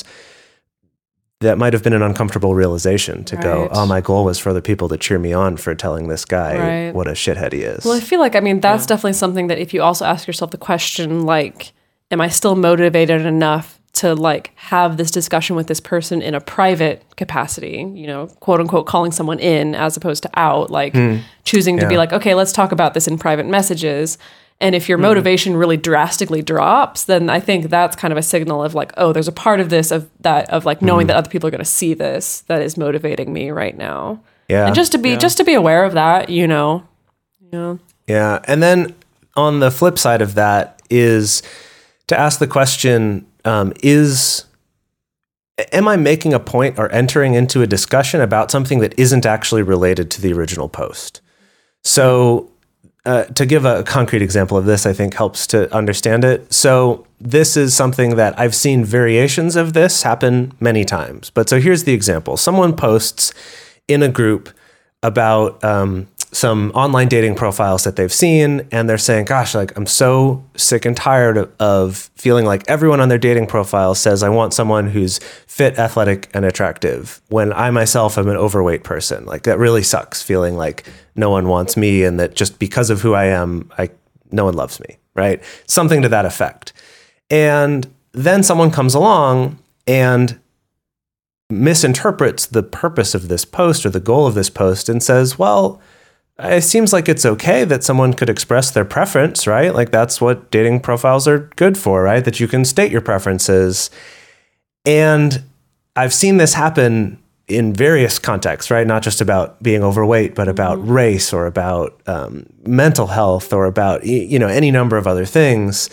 that might have been an uncomfortable realization to right. go, oh, my goal was for other people to cheer me on for telling this guy right. what a shithead he is. Well, I feel like, I mean, that's yeah. definitely something that if you also ask yourself the question, like, am I still motivated enough to like have this discussion with this person in a private capacity, you know, quote unquote, calling someone in as opposed to out, like mm. choosing to yeah. be like, okay, let's talk about this in private messages. And if your motivation really drastically drops, then I think that's kind of a signal of like, oh, there's a part of this of that of like knowing mm. that other people are going to see this that is motivating me right now. Yeah. And just to be yeah. just to be aware of that, you know. Yeah. Yeah. And then on the flip side of that is to ask the question, um, is am I making a point or entering into a discussion about something that isn't actually related to the original post? So uh, to give a concrete example of this, I think helps to understand it. So this is something that I've seen variations of this happen many times. But so here's the example. Someone posts in a group about um, some online dating profiles that they've seen, and they're saying, gosh, like I'm so sick and tired of, of feeling like everyone on their dating profile says I want someone who's fit, athletic, and attractive when I myself am an overweight person. Like that really sucks, feeling like no one wants me and that just because of who I am, I no one loves me, right? Something to that effect. And then someone comes along and misinterprets the purpose of this post or the goal of this post and says, well, it seems like it's okay that someone could express their preference, right? Like that's what dating profiles are good for, right? That you can state your preferences. And I've seen this happen in various contexts, right? Not just about being overweight, but about mm-hmm. race or about um, mental health or about, you know, any number of other things.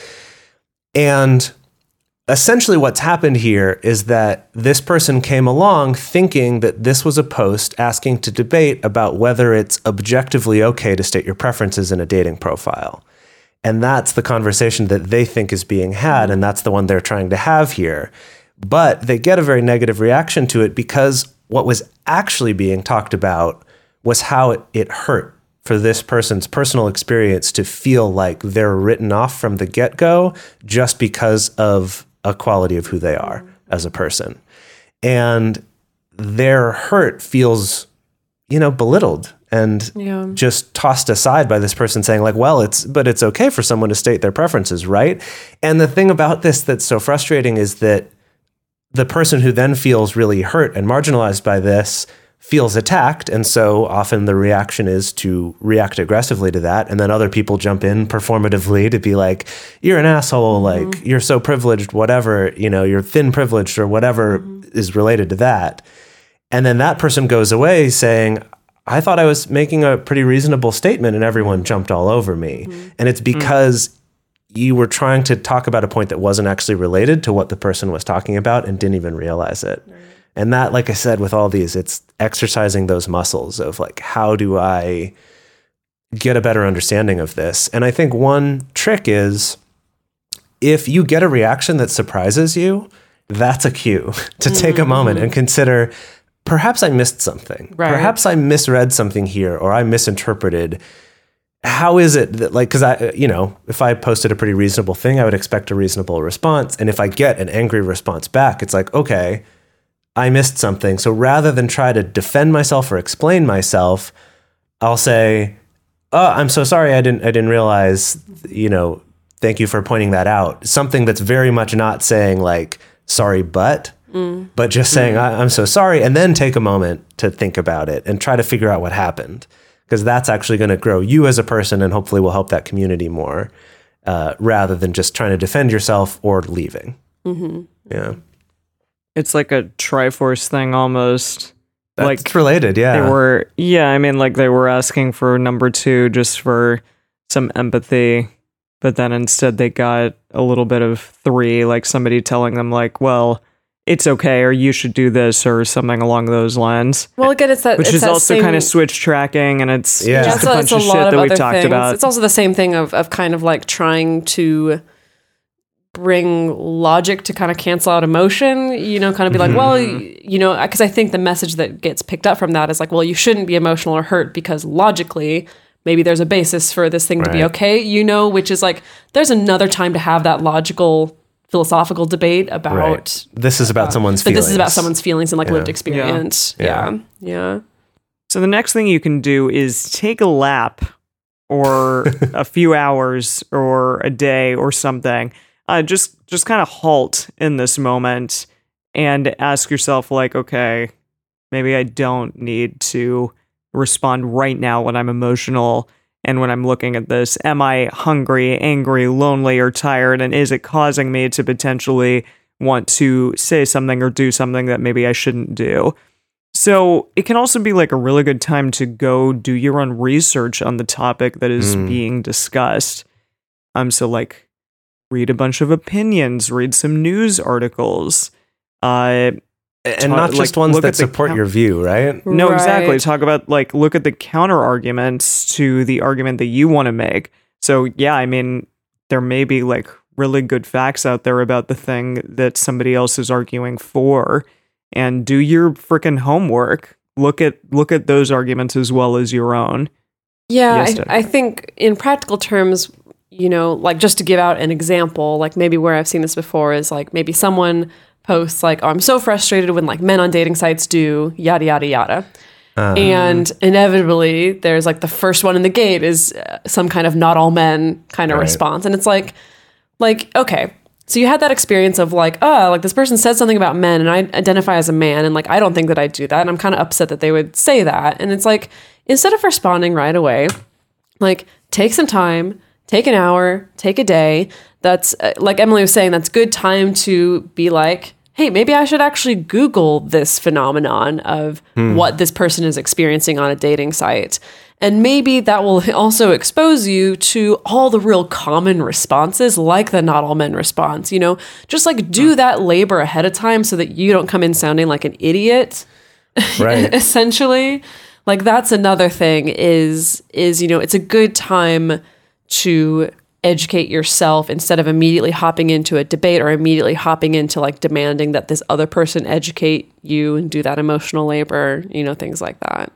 And essentially what's happened here is that this person came along thinking that this was a post asking to debate about whether it's objectively okay to state your preferences in a dating profile. And that's the conversation that they think is being had, and that's the one they're trying to have here. But they get a very negative reaction to it because what was actually being talked about was how it, it hurt for this person's personal experience to feel like they're written off from the get-go just because of a quality of who they are as a person. And their hurt feels, you know, belittled and yeah. just tossed aside by this person saying like, well, it's, but it's okay for someone to state their preferences, right? And the thing about this that's so frustrating is that the person who then feels really hurt and marginalized by this feels attacked. And so often the reaction is to react aggressively to that. And then other people jump in performatively to be like, you're an asshole, mm-hmm. like you're so privileged, whatever, you know, you're thin privileged or whatever mm-hmm. is related to that. And then that person goes away saying, I thought I was making a pretty reasonable statement and everyone jumped all over me. Mm-hmm. And it's because mm-hmm. you were trying to talk about a point that wasn't actually related to what the person was talking about and didn't even realize it. Right. And that, like I said, with all these, it's exercising those muscles of like, how do I get a better understanding of this? And I think one trick is if you get a reaction that surprises you, that's a cue to mm-hmm. take a moment and consider, perhaps I missed something. Right. Perhaps I misread something here or I misinterpreted. How is it that, like, because I, you know, if I posted a pretty reasonable thing, I would expect a reasonable response. And if I get an angry response back, it's like, okay, I missed something. So rather than try to defend myself or explain myself, I'll say, oh, I'm so sorry. I didn't, I didn't realize, you know, thank you for pointing that out. Something that's very much not saying like, sorry, but, mm. but just saying, mm. I'm so sorry. And then take a moment to think about it and try to figure out what happened. Because that's actually going to grow you as a person and hopefully will help that community more uh, rather than just trying to defend yourself or leaving. Mm-hmm. Yeah. It's like a Triforce thing almost. That's like related, yeah. They were, yeah, I mean, like they were asking for number two just for some empathy, but then instead they got a little bit of three, like somebody telling them like, well, it's okay, or you should do this, or something along those lines. Well, again, it's that, which it's is that also same, kind of switch tracking, and it's yeah. just yeah, a it's bunch a, of it's a shit that of we've talked things. about. It's also the same thing of of kind of like trying to bring logic to kind of cancel out emotion, you know, kind of be like, mm-hmm. well, you know, because I think the message that gets picked up from that is like, well, you shouldn't be emotional or hurt because logically, maybe there's a basis for this thing right. to be okay, you know, which is like, there's another time to have that logical, philosophical debate about. Right. This is about uh, someone's but feelings. This is about someone's feelings and like yeah. lived experience. Yeah. Yeah. yeah. Yeah. So the next thing you can do is take a lap or a few hours or a day or something. Uh, just just kind of halt in this moment and ask yourself like, okay, maybe I don't need to respond right now when I'm emotional and when I'm looking at this. Am I hungry, angry, lonely, or tired? And is it causing me to potentially want to say something or do something that maybe I shouldn't do? So it can also be like a really good time to go do your own research on the topic that is mm. being discussed. Um, so like, read a bunch of opinions, read some news articles, uh, And Ta- not just like, ones look that at the support count- your view, right? No, exactly. Right. Talk about like look at the counter arguments to the argument that you want to make. So yeah, I mean, there may be like really good facts out there about the thing that somebody else is arguing for, and do your freaking homework. Look at look at those arguments as well as your own. Yeah, Yes, I, Deb. I think in practical terms, you know, like just to give out an example, like maybe where I've seen this before is like maybe someone posts like, oh, I'm so frustrated when like men on dating sites do yada, yada, yada. Uh, And inevitably there's like the first one in the gate is uh, some kind of not all men kind of Right. response. And it's like, like, okay, so you had that experience of like, oh, like this person said something about men and I identify as a man. And like, I don't think that I do that. And I'm kind of upset that they would say that. And it's like, instead of responding right away, like take some time, take an hour, take a day. That's uh, like Emily was saying, that's good time to be like, hey, maybe I should actually Google this phenomenon of what this person is experiencing on a dating site. And maybe that will also expose you to all the real common responses, like the not all men response. You know, just like do that labor ahead of time so that you don't come in sounding like an idiot. right. Essentially, like that's another thing is is you know, it's a good time to educate yourself instead of immediately hopping into a debate or immediately hopping into like demanding that this other person educate you and do that emotional labor, you know, things like that.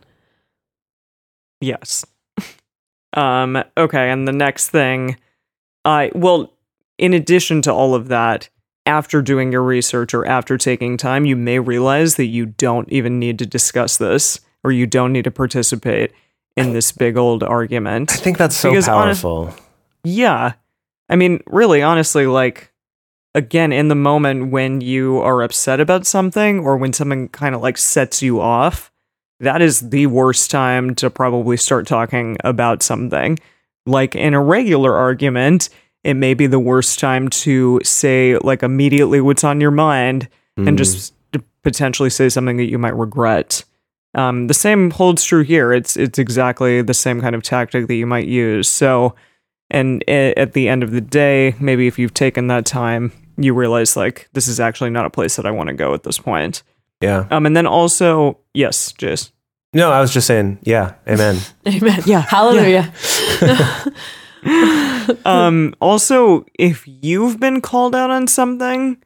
Yes. um, okay, and the next thing, I well, in addition to all of that, after doing your research or after taking time, you may realize that you don't even need to discuss this or you don't need to participate in this big old argument. I think that's so Because honest- powerful. Yeah. I mean, really, honestly, like, again, in the moment when you are upset about something or when something kind of like sets you off, that is the worst time to probably start talking about something. Like in a regular argument, it may be the worst time to say, like, immediately what's on your mind and just to potentially say something that you might regret. Um, the same holds true here. It's it's exactly the same kind of tactic that you might use. So, and a- at the end of the day, maybe if you've taken that time, you realize like this is actually not a place that I want to go at this point. Yeah. Um, and then also, yes, Jace. No, I was just saying, yeah, amen. Amen. Yeah, Hallelujah. Um, also, if you've been called out on something,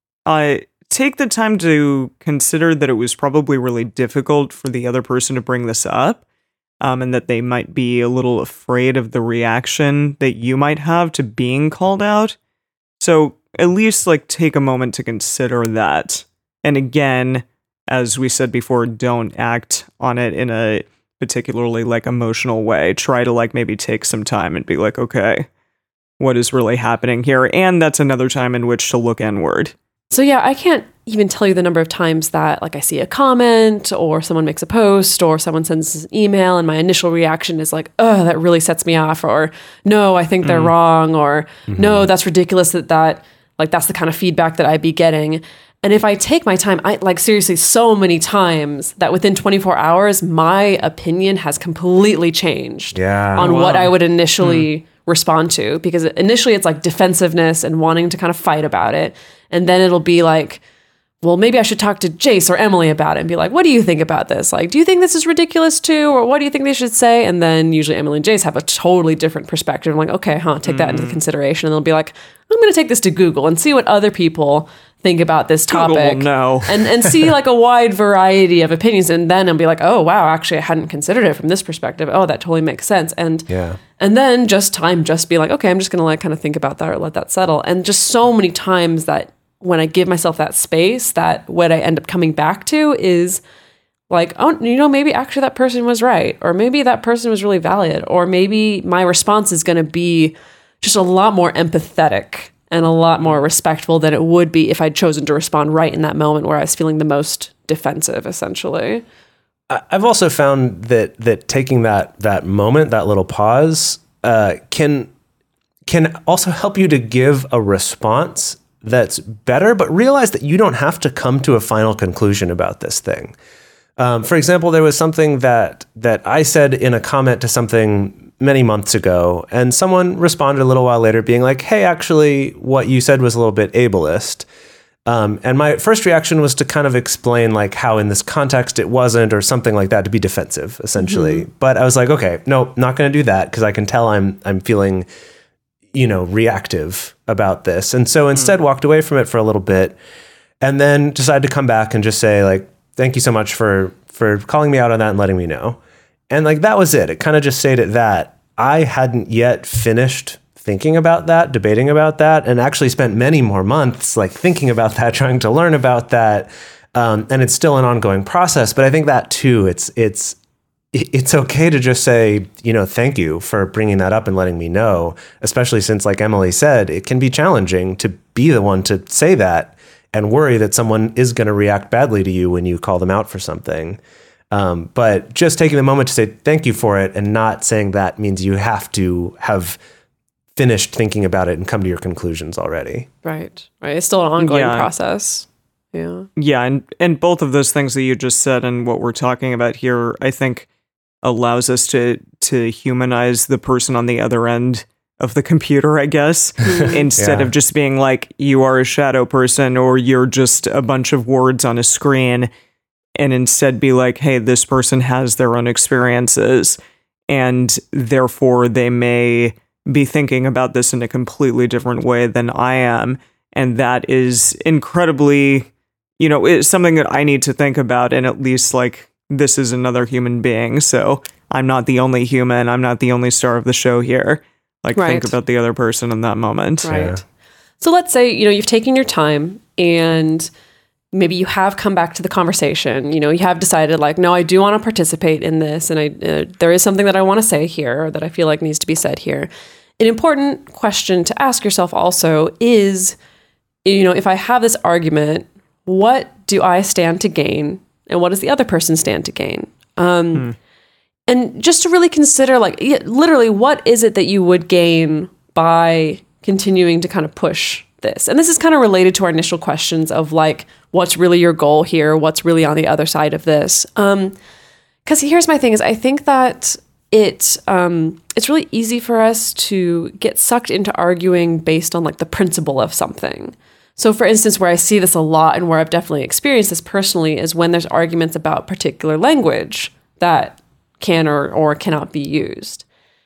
uh, take the time to consider that it was probably really difficult for the other person to bring this up, um, and that they might be a little afraid of the reaction that you might have to being called out. So at least like take a moment to consider that. And again, as we said before, don't act on it in a particularly like emotional way. Try to like maybe take some time and be like, okay, what is really happening here? And that's another time in which to look inward. So yeah, I can't even tell you the number of times that like I see a comment or someone makes a post or someone sends an email and my initial reaction is like, oh, that really sets me off, or no, I think they're wrong, or no, that's ridiculous that that like that's the kind of feedback that I'd be getting. And if I take my time, I like seriously so many times that within twenty-four hours, my opinion has completely changed Yeah. on what Wow. I would initially respond to, because initially it's like defensiveness and wanting to kind of fight about it. And then it'll be like, well, maybe I should talk to Jace or Emily about it and be like, what do you think about this? Like, do you think this is ridiculous too? Or what do you think they should say? And then usually Emily and Jace have a totally different perspective. I'm like, okay, huh, take that into consideration. And they'll be like, I'm going to take this to Google and see what other people think about this Google topic. will know. and and see like a wide variety of opinions. And then I'll be like, oh, wow, actually, I hadn't considered it from this perspective. Oh, that totally makes sense. And Yeah. and then just time, just be like, okay, I'm just going to like kind of think about that or let that settle. And just so many times that when I give myself that space, that what I end up coming back to is like, oh, you know, maybe actually that person was right. Or maybe that person was really valid. Or maybe my response is going to be just a lot more empathetic and a lot more respectful than it would be if I'd chosen to respond right in that moment where I was feeling the most defensive, essentially. I- I've also found that that taking that that moment, that little pause, uh, can can also help you to give a response that's better, but realize that you don't have to come to a final conclusion about this thing. Um, for example, there was something that that I said in a comment to something many months ago, and someone responded a little while later being like, hey, actually, what you said was a little bit ableist. Um, and my first reaction was to kind of explain like how in this context it wasn't or something like that, to be defensive, essentially. Mm-hmm. But I was like, okay, no, not going to do that because I can tell I'm I'm feeling, you know, reactive about this. And so instead mm. walked away from it for a little bit and then decided to come back and just say like, thank you so much for for calling me out on that and letting me know. And like that was it. It kind of just stayed at that. I hadn't yet finished thinking about that, debating about that, and actually spent many more months like thinking about that, trying to learn about that. Um, and it's still an ongoing process. But I think that too, it's it's it's okay to just say, you know, thank you for bringing that up and letting me know, especially since, like Emily said, it can be challenging to be the one to say that and worry that someone is going to react badly to you when you call them out for something. Um, but just taking the moment to say thank you for it and not saying that means you have to have finished thinking about it and come to your conclusions already. Right. Right. It's still an ongoing Yeah. process. Yeah. Yeah, and and both of those things that you just said and what we're talking about here, I think allows us to to humanize the person on the other end of the computer, I guess, instead Yeah. of just being like, you are a shadow person or you're just a bunch of words on a screen, and instead be like, hey, this person has their own experiences, and therefore they may be thinking about this in a completely different way than I am. And that is incredibly, you know, it's something that I need to think about. And at least like, this is another human being. So I'm not the only human. I'm not the only star of the show here. Like, Right. think about the other person in that moment. Right. Yeah. So let's say, you know, you've taken your time and maybe you have come back to the conversation. You know, you have decided like, no, I do want to participate in this. And I, uh, there is something that I want to say here or that I feel like needs to be said here. An important question to ask yourself also is, you know, if I have this argument, what do I stand to gain and what does the other person stand to gain? Um, Hmm. And just to really consider, like, yeah, literally, what is it that you would gain by continuing to kind of push this? And this is kind of related to our initial questions of, like, what's really your goal here? What's really on the other side of this? Um, because here's my thing is I think that it um, it's really easy for us to get sucked into arguing based on, like, the principle of something. So, for instance, where I see this a lot and where I've definitely experienced this personally is when there's arguments about particular language that can or, or cannot be used.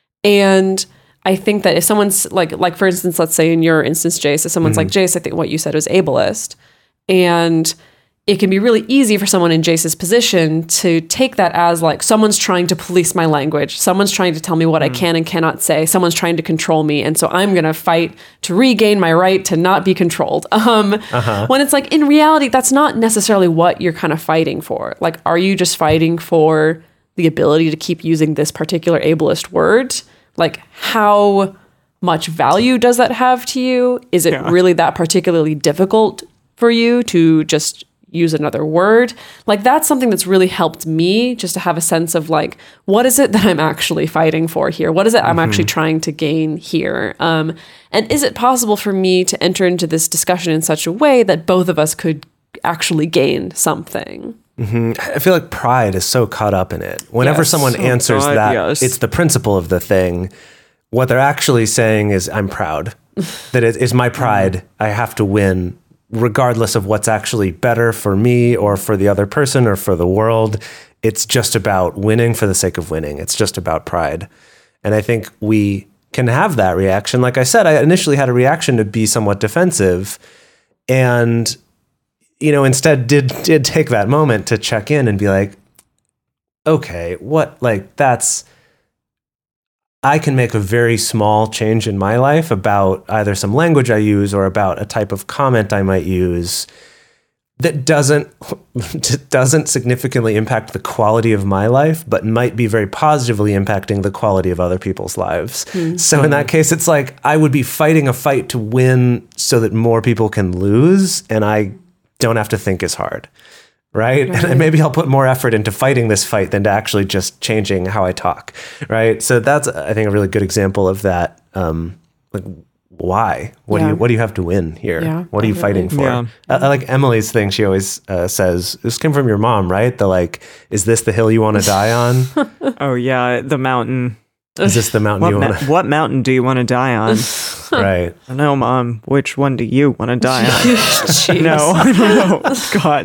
And I think that if someone's like, like for instance, let's say in your instance, Jace, if someone's Mm-hmm. like, Jace, I think what you said was ableist. And it can be really easy for someone in Jace's position to take that as like, someone's trying to police my language. Someone's trying to tell me what I can and cannot say. Someone's trying to control me. And so I'm going to fight to regain my right to not be controlled. Um, Uh-huh. When it's like, in reality, that's not necessarily what you're kind of fighting for. Like, are you just fighting for the ability to keep using this particular ableist word? Like, how much value does that have to you? Is it Yeah. really that particularly difficult for you to just use another word? Like, that's something that's really helped me just to have a sense of like, what is it that I'm actually fighting for here? What is it I'm actually trying to gain here? Um, and is it possible for me to enter into this discussion in such a way that both of us could actually gain something? I feel like pride is so caught up in it. Whenever Yes. someone Oh, answers God, that, yes. it's the principle of the thing. What they're actually saying is, I'm proud. That it is my pride. I have to win, regardless of what's actually better for me or for the other person or for the world. It's just about winning for the sake of winning. It's just about pride. And I think we can have that reaction. Like I said, I initially had a reaction to be somewhat defensive. And you know, instead did did take that moment to check in and be like, okay, what, like, that's, I can make a very small change in my life about either some language I use or about a type of comment I might use that doesn't doesn't significantly impact the quality of my life, but might be very positively impacting the quality of other people's lives. Mm-hmm. So in that case, it's like I would be fighting a fight to win so that more people can lose, and I don't have to think as hard, right? right? And maybe I'll put more effort into fighting this fight than to actually just changing how I talk, right? So that's, I think, a really good example of that. Um, like, why? What Yeah. do you What do you have to win here? Yeah, what are you fighting for? Yeah. I, I like Emily's thing. She always uh, says, "This came from your mom, right? The like, is this the hill you want to die on? Oh, yeah, the mountain. Is this the mountain What, you ma- want to?" what mountain do you want to die on? Right. I know, Mom. Which one do you want to die on? Jeez. No, I don't know. God.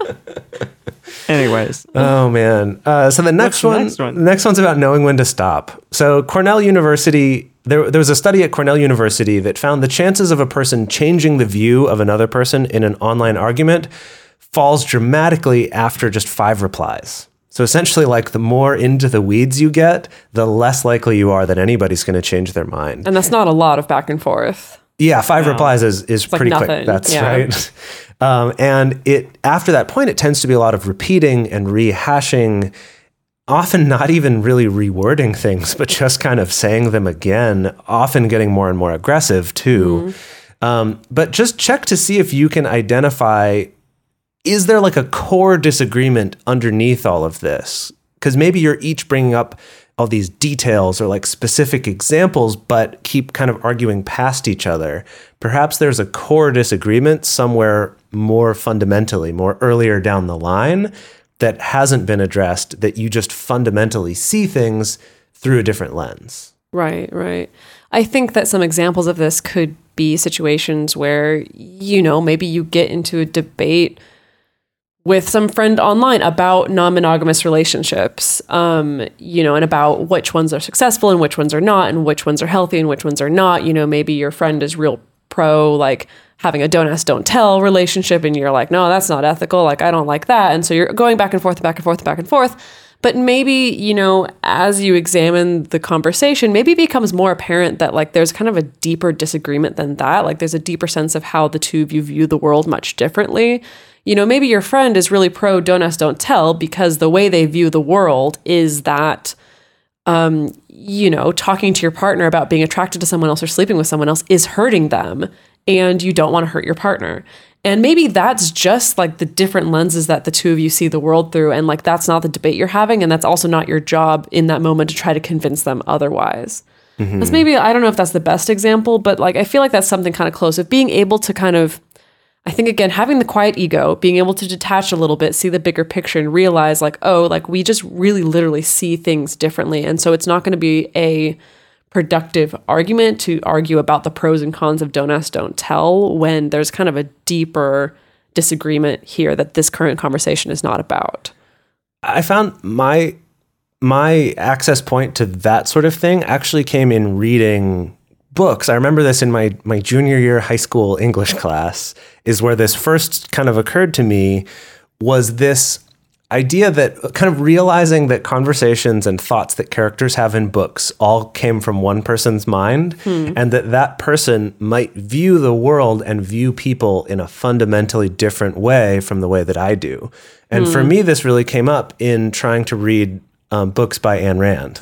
Anyways. Oh man. Uh, so the next the one, next one? the next one's about knowing when to stop. So Cornell University, there, there was a study at Cornell University that found the chances of a person changing the view of another person in an online argument falls dramatically after just five replies. So essentially, like, the more into the weeds you get, the less likely you are that anybody's going to change their mind. And that's not a lot of back and forth. Yeah, five replies is, is like pretty quick. nothing. That's Yeah. right. Um, and it after that point, it tends to be a lot of repeating and rehashing, often not even really rewording things, but just kind of saying them again, often getting more and more aggressive too. Mm-hmm. Um, but just check to see if you can identify, is there like a core disagreement underneath all of this? Because maybe you're each bringing up all these details or like specific examples, but keep kind of arguing past each other. Perhaps there's a core disagreement somewhere more fundamentally, more earlier down the line that hasn't been addressed, that you just fundamentally see things through a different lens. Right, right. I think that some examples of this could be situations where, you know, maybe you get into a debate with some friend online about non-monogamous relationships, um, you know, and about which ones are successful and which ones are not, and which ones are healthy and which ones are not. You know, maybe your friend is real pro, like, having a don't ask, don't tell relationship, and you're like, no, that's not ethical. Like, I don't like that. And so you're going back and forth, back and forth, back and forth. But maybe, you know, as you examine the conversation, maybe it becomes more apparent that, like, there's kind of a deeper disagreement than that. Like, there's a deeper sense of how the two of you view the world much differently. You know, maybe your friend is really pro don't ask, don't tell because the way they view the world is that, um, you know, talking to your partner about being attracted to someone else or sleeping with someone else is hurting them, and you don't want to hurt your partner. And maybe that's just like the different lenses that the two of you see the world through. And like, that's not the debate you're having. And that's also not your job in that moment to try to convince them otherwise. Mm-hmm. That's maybe, I don't know if that's the best example, but like, I feel like that's something kind of close of being able to kind of, I think, again, having the quiet ego, being able to detach a little bit, see the bigger picture and realize like, oh, like we just really literally see things differently. And so it's not going to be a productive argument to argue about the pros and cons of don't ask, don't tell when there's kind of a deeper disagreement here that this current conversation is not about. I found my my access point to that sort of thing actually came in reading books. I remember this in my my junior year high school English class is where this first kind of occurred to me, was this idea that kind of realizing that conversations and thoughts that characters have in books all came from one person's mind, hmm. and that that person might view the world and view people in a fundamentally different way from the way that I do. And hmm. for me, this really came up in trying to read um, books by Ayn Rand.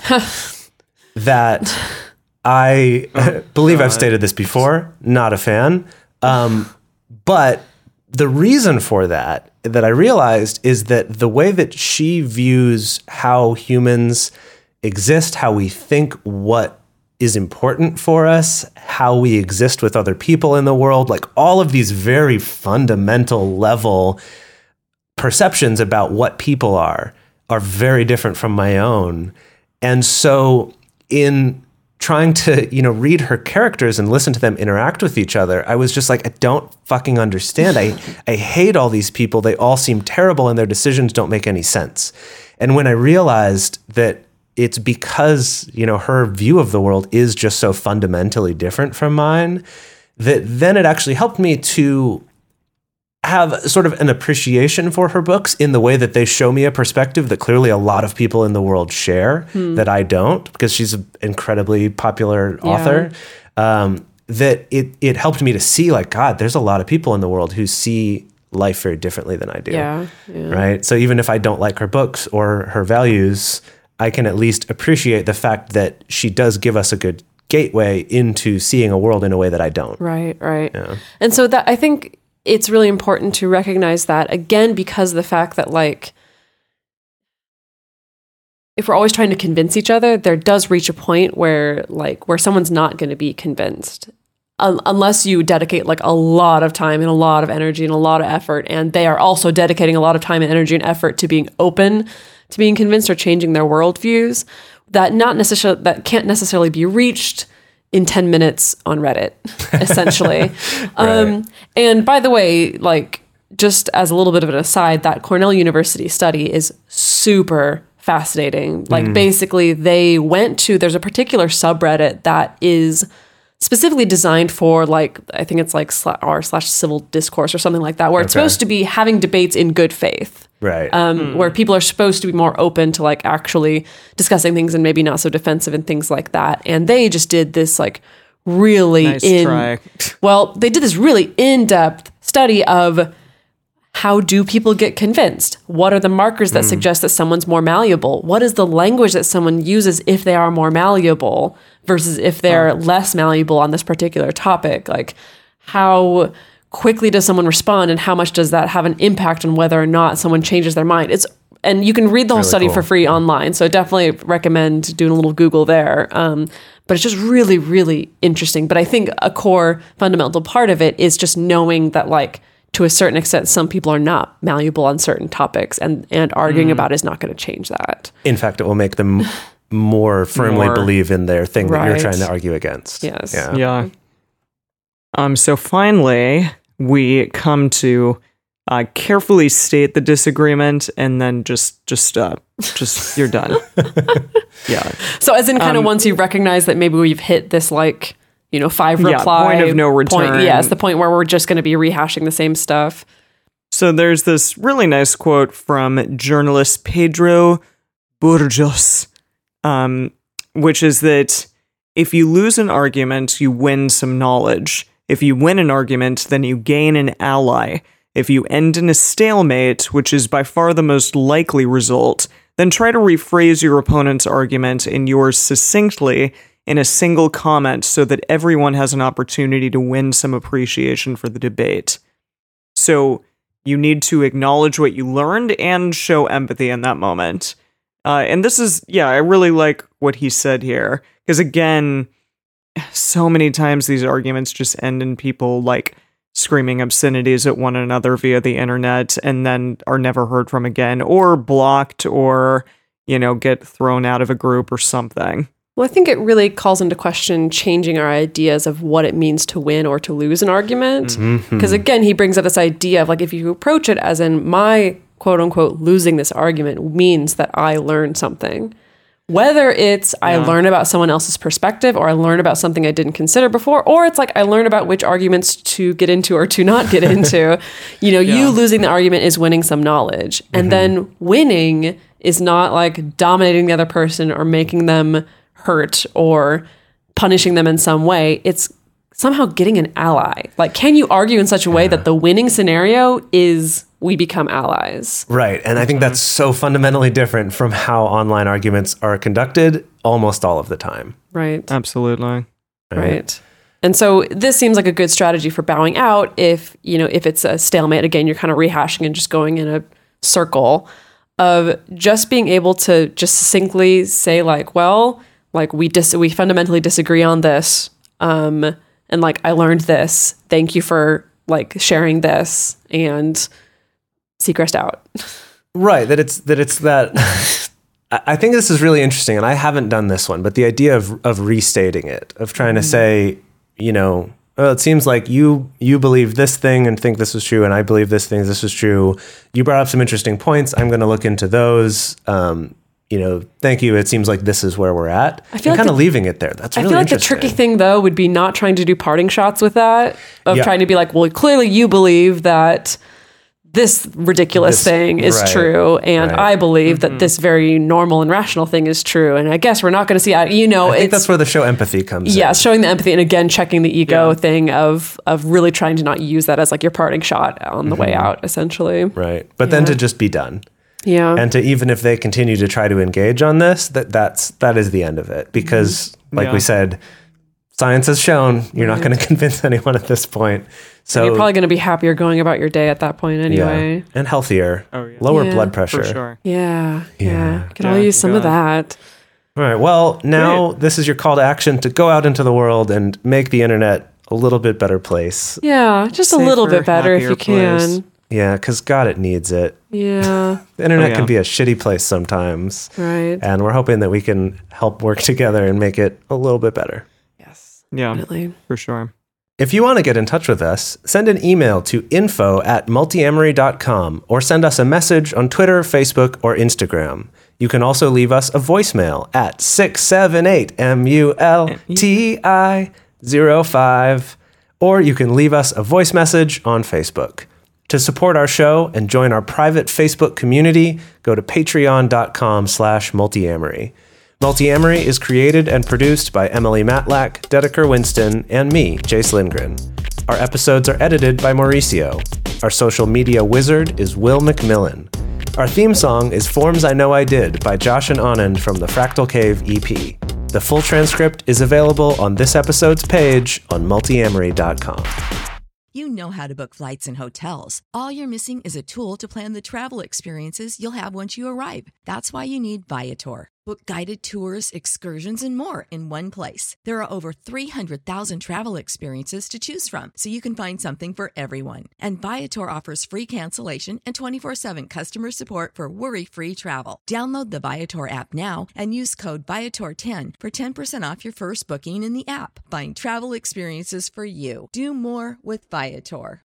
that I oh, believe God. I've stated this before, not a fan. Um, but the reason for that, that I realized, is that the way that she views how humans exist, how we think, what is important for us, how we exist with other people in the world, like all of these very fundamental level perceptions about what people are, are very different from my own. And so in trying to, you know, read her characters and listen to them interact with each other, I was just like, I don't fucking understand. I, I hate all these people. They all seem terrible and their decisions don't make any sense. And when I realized that it's because, you know, her view of the world is just so fundamentally different from mine, that then it actually helped me to have sort of an appreciation for her books in the way that they show me a perspective that clearly a lot of people in the world share, hmm. that I don't, because she's an incredibly popular author. Yeah. Um, that it it helped me to see, like, God, there's a lot of people in the world who see life very differently than I do. Yeah, yeah. Right? So even if I don't like her books or her values, I can at least appreciate the fact that she does give us a good gateway into seeing a world in a way that I don't. Right, right. Yeah. And so that, I think it's really important to recognize that, again, because of the fact that, like, if we're always trying to convince each other, there does reach a point where, like, where someone's not going to be convinced um, unless you dedicate, like, a lot of time and a lot of energy and a lot of effort, and they are also dedicating a lot of time and energy and effort to being open to being convinced or changing their worldviews. That not necessarily that can't necessarily be reached in ten minutes on Reddit, essentially. um, and by the way, like, just as a little bit of an aside, that Cornell University study is super fascinating. Like, mm. basically, they went to, there's a particular subreddit that is specifically designed for, like, I think it's like sla- r slash civil discourse or something like that, where it's Okay. supposed to be having debates in good faith. Right. Um, Mm. where people are supposed to be more open to, like, actually discussing things and maybe not so defensive and things like that. And they just did this, like, really Nice in try. well, they did this really in-depth study of how do people get convinced? What are the markers that suggest that someone's more malleable? What is the language that someone uses if they are more malleable versus if they're less malleable on this particular topic? Like, how quickly does someone respond, and how much does that have an impact on whether or not someone changes their mind? It's and you can read the whole Really study cool. for free online, so I definitely recommend doing a little Google there. Um, but it's just really, really interesting. But I think a core fundamental part of it is just knowing that, like, to a certain extent, some people are not malleable on certain topics, and, and arguing Mm. about it is not going to change that. In fact, it will make them more firmly More. believe in their thing that you're Right. trying to argue against. Yes. Yeah. Yeah. Um. So finally, we come to uh, carefully state the disagreement, and then just, just, uh, just you're done. Yeah. So as in kind of Um, once you recognize that maybe we've hit this, like, you know, five Yeah, reply point of no point- return. Yes, the point where we're just going to be rehashing the same stuff. So there's this really nice quote from journalist Pedro Burgos, um, which is that if you lose an argument, you win some knowledge. If you win an argument, then you gain an ally. If you end in a stalemate, which is by far the most likely result, then try to rephrase your opponent's argument in yours succinctly in a single comment so that everyone has an opportunity to win some appreciation for the debate. So you need to acknowledge what you learned and show empathy in that moment. Uh, and this is, yeah, I really like what he said here. Because again, so many times these arguments just end in people like screaming obscenities at one another via the internet and then are never heard from again, or blocked, or, you know, get thrown out of a group or something. Well, I think it really calls into question changing our ideas of what it means to win or to lose an argument. Because again, he brings up this idea of, like, if you approach it as in my quote unquote losing this argument means that I learned something. Whether it's I learn about someone else's perspective, or I learn about something I didn't consider before, or it's like I learn about which arguments to get into or to not get into. You know, Yeah. you losing the argument is winning some knowledge. And then winning is not like dominating the other person or making them hurt or punishing them in some way. It's somehow getting an ally. Like, can you argue in such a way that the winning scenario is we become allies? Right. And I think that's so fundamentally different from how online arguments are conducted almost all of the time. Right. Absolutely. Right. And so this seems like a good strategy for bowing out if, you know, if it's a stalemate. Again, you're kind of rehashing and just going in a circle of just being able to just succinctly say, like, well, like we dis- we fundamentally disagree on this. Um, and like, I learned this. Thank you for like sharing this, and Seacrest out. Right. That it's that it's that I I think this is really interesting, and I haven't done this one, but the idea of of restating it, of trying to say, you know, oh, it seems like you you believe this thing and think this is true, and I believe this thing, this is true. You brought up some interesting points. I'm going to look into those. Um, you know, thank you. It seems like this is where we're at. I feel like kind of the- leaving it there. That's I really feel like the interesting. tricky thing, though, would be not trying to do parting shots with that, of Yeah. trying to be like, well, clearly you believe that this ridiculous This- thing is right, true, and right. I believe that this very normal and rational thing is true, and I guess we're not going to see, you know, I think it's that's where the show empathy comes yeah, in. showing the empathy, and again, checking the ego Yeah. thing of of really trying to not use that as like your parting shot on the way out, essentially. Right. But then to just be done. Yeah, And to even if they continue to try to engage on this, that that's that is the end of it. Because like Yeah. we said, science has shown you're not going to convince anyone at this point. So you're probably going to be happier going about your day at that point yeah. anyway. And healthier. Oh, yeah. Lower Yeah. blood pressure. For sure. Yeah, yeah, Yeah. Can all Yeah, use some of God. that. All right. Well, now this is your call to action to go out into the world and make the internet a little bit better place. Yeah, just a little Safer, bit better if you happier place. can. Yeah, because God, it needs it. Yeah, The internet Oh, yeah. can be a shitty place sometimes. right. And we're hoping that we can help work together and make it a little bit better. Yes. Yeah, Definitely. for sure. If you want to get in touch with us, send an email to info at multiamory dot com or send us a message on Twitter, Facebook, or Instagram. You can also leave us a voicemail at six seven eight M U L T I zero five, or you can leave us a voice message on Facebook. To support our show and join our private Facebook community, go to patreon.com slash multiamory. Multiamory is created and produced by Emily Matlack, Dedeker Winston, and me, Jace Lindgren. Our episodes are edited by Mauricio. Our social media wizard is Will McMillan. Our theme song is Forms I Know I Did by Josh and Anand from the Fractal Cave E P. The full transcript is available on this episode's page on multiamory dot com. You know how to book flights and hotels. All you're missing is a tool to plan the travel experiences you'll have once you arrive. That's why you need Viator. Book guided tours, excursions, and more in one place. There are over three hundred thousand travel experiences to choose from, so you can find something for everyone. And Viator offers free cancellation and twenty-four seven customer support for worry-free travel. Download the Viator app now and use code Viator ten for ten percent off your first booking in the app. Find travel experiences for you. Do more with Viator.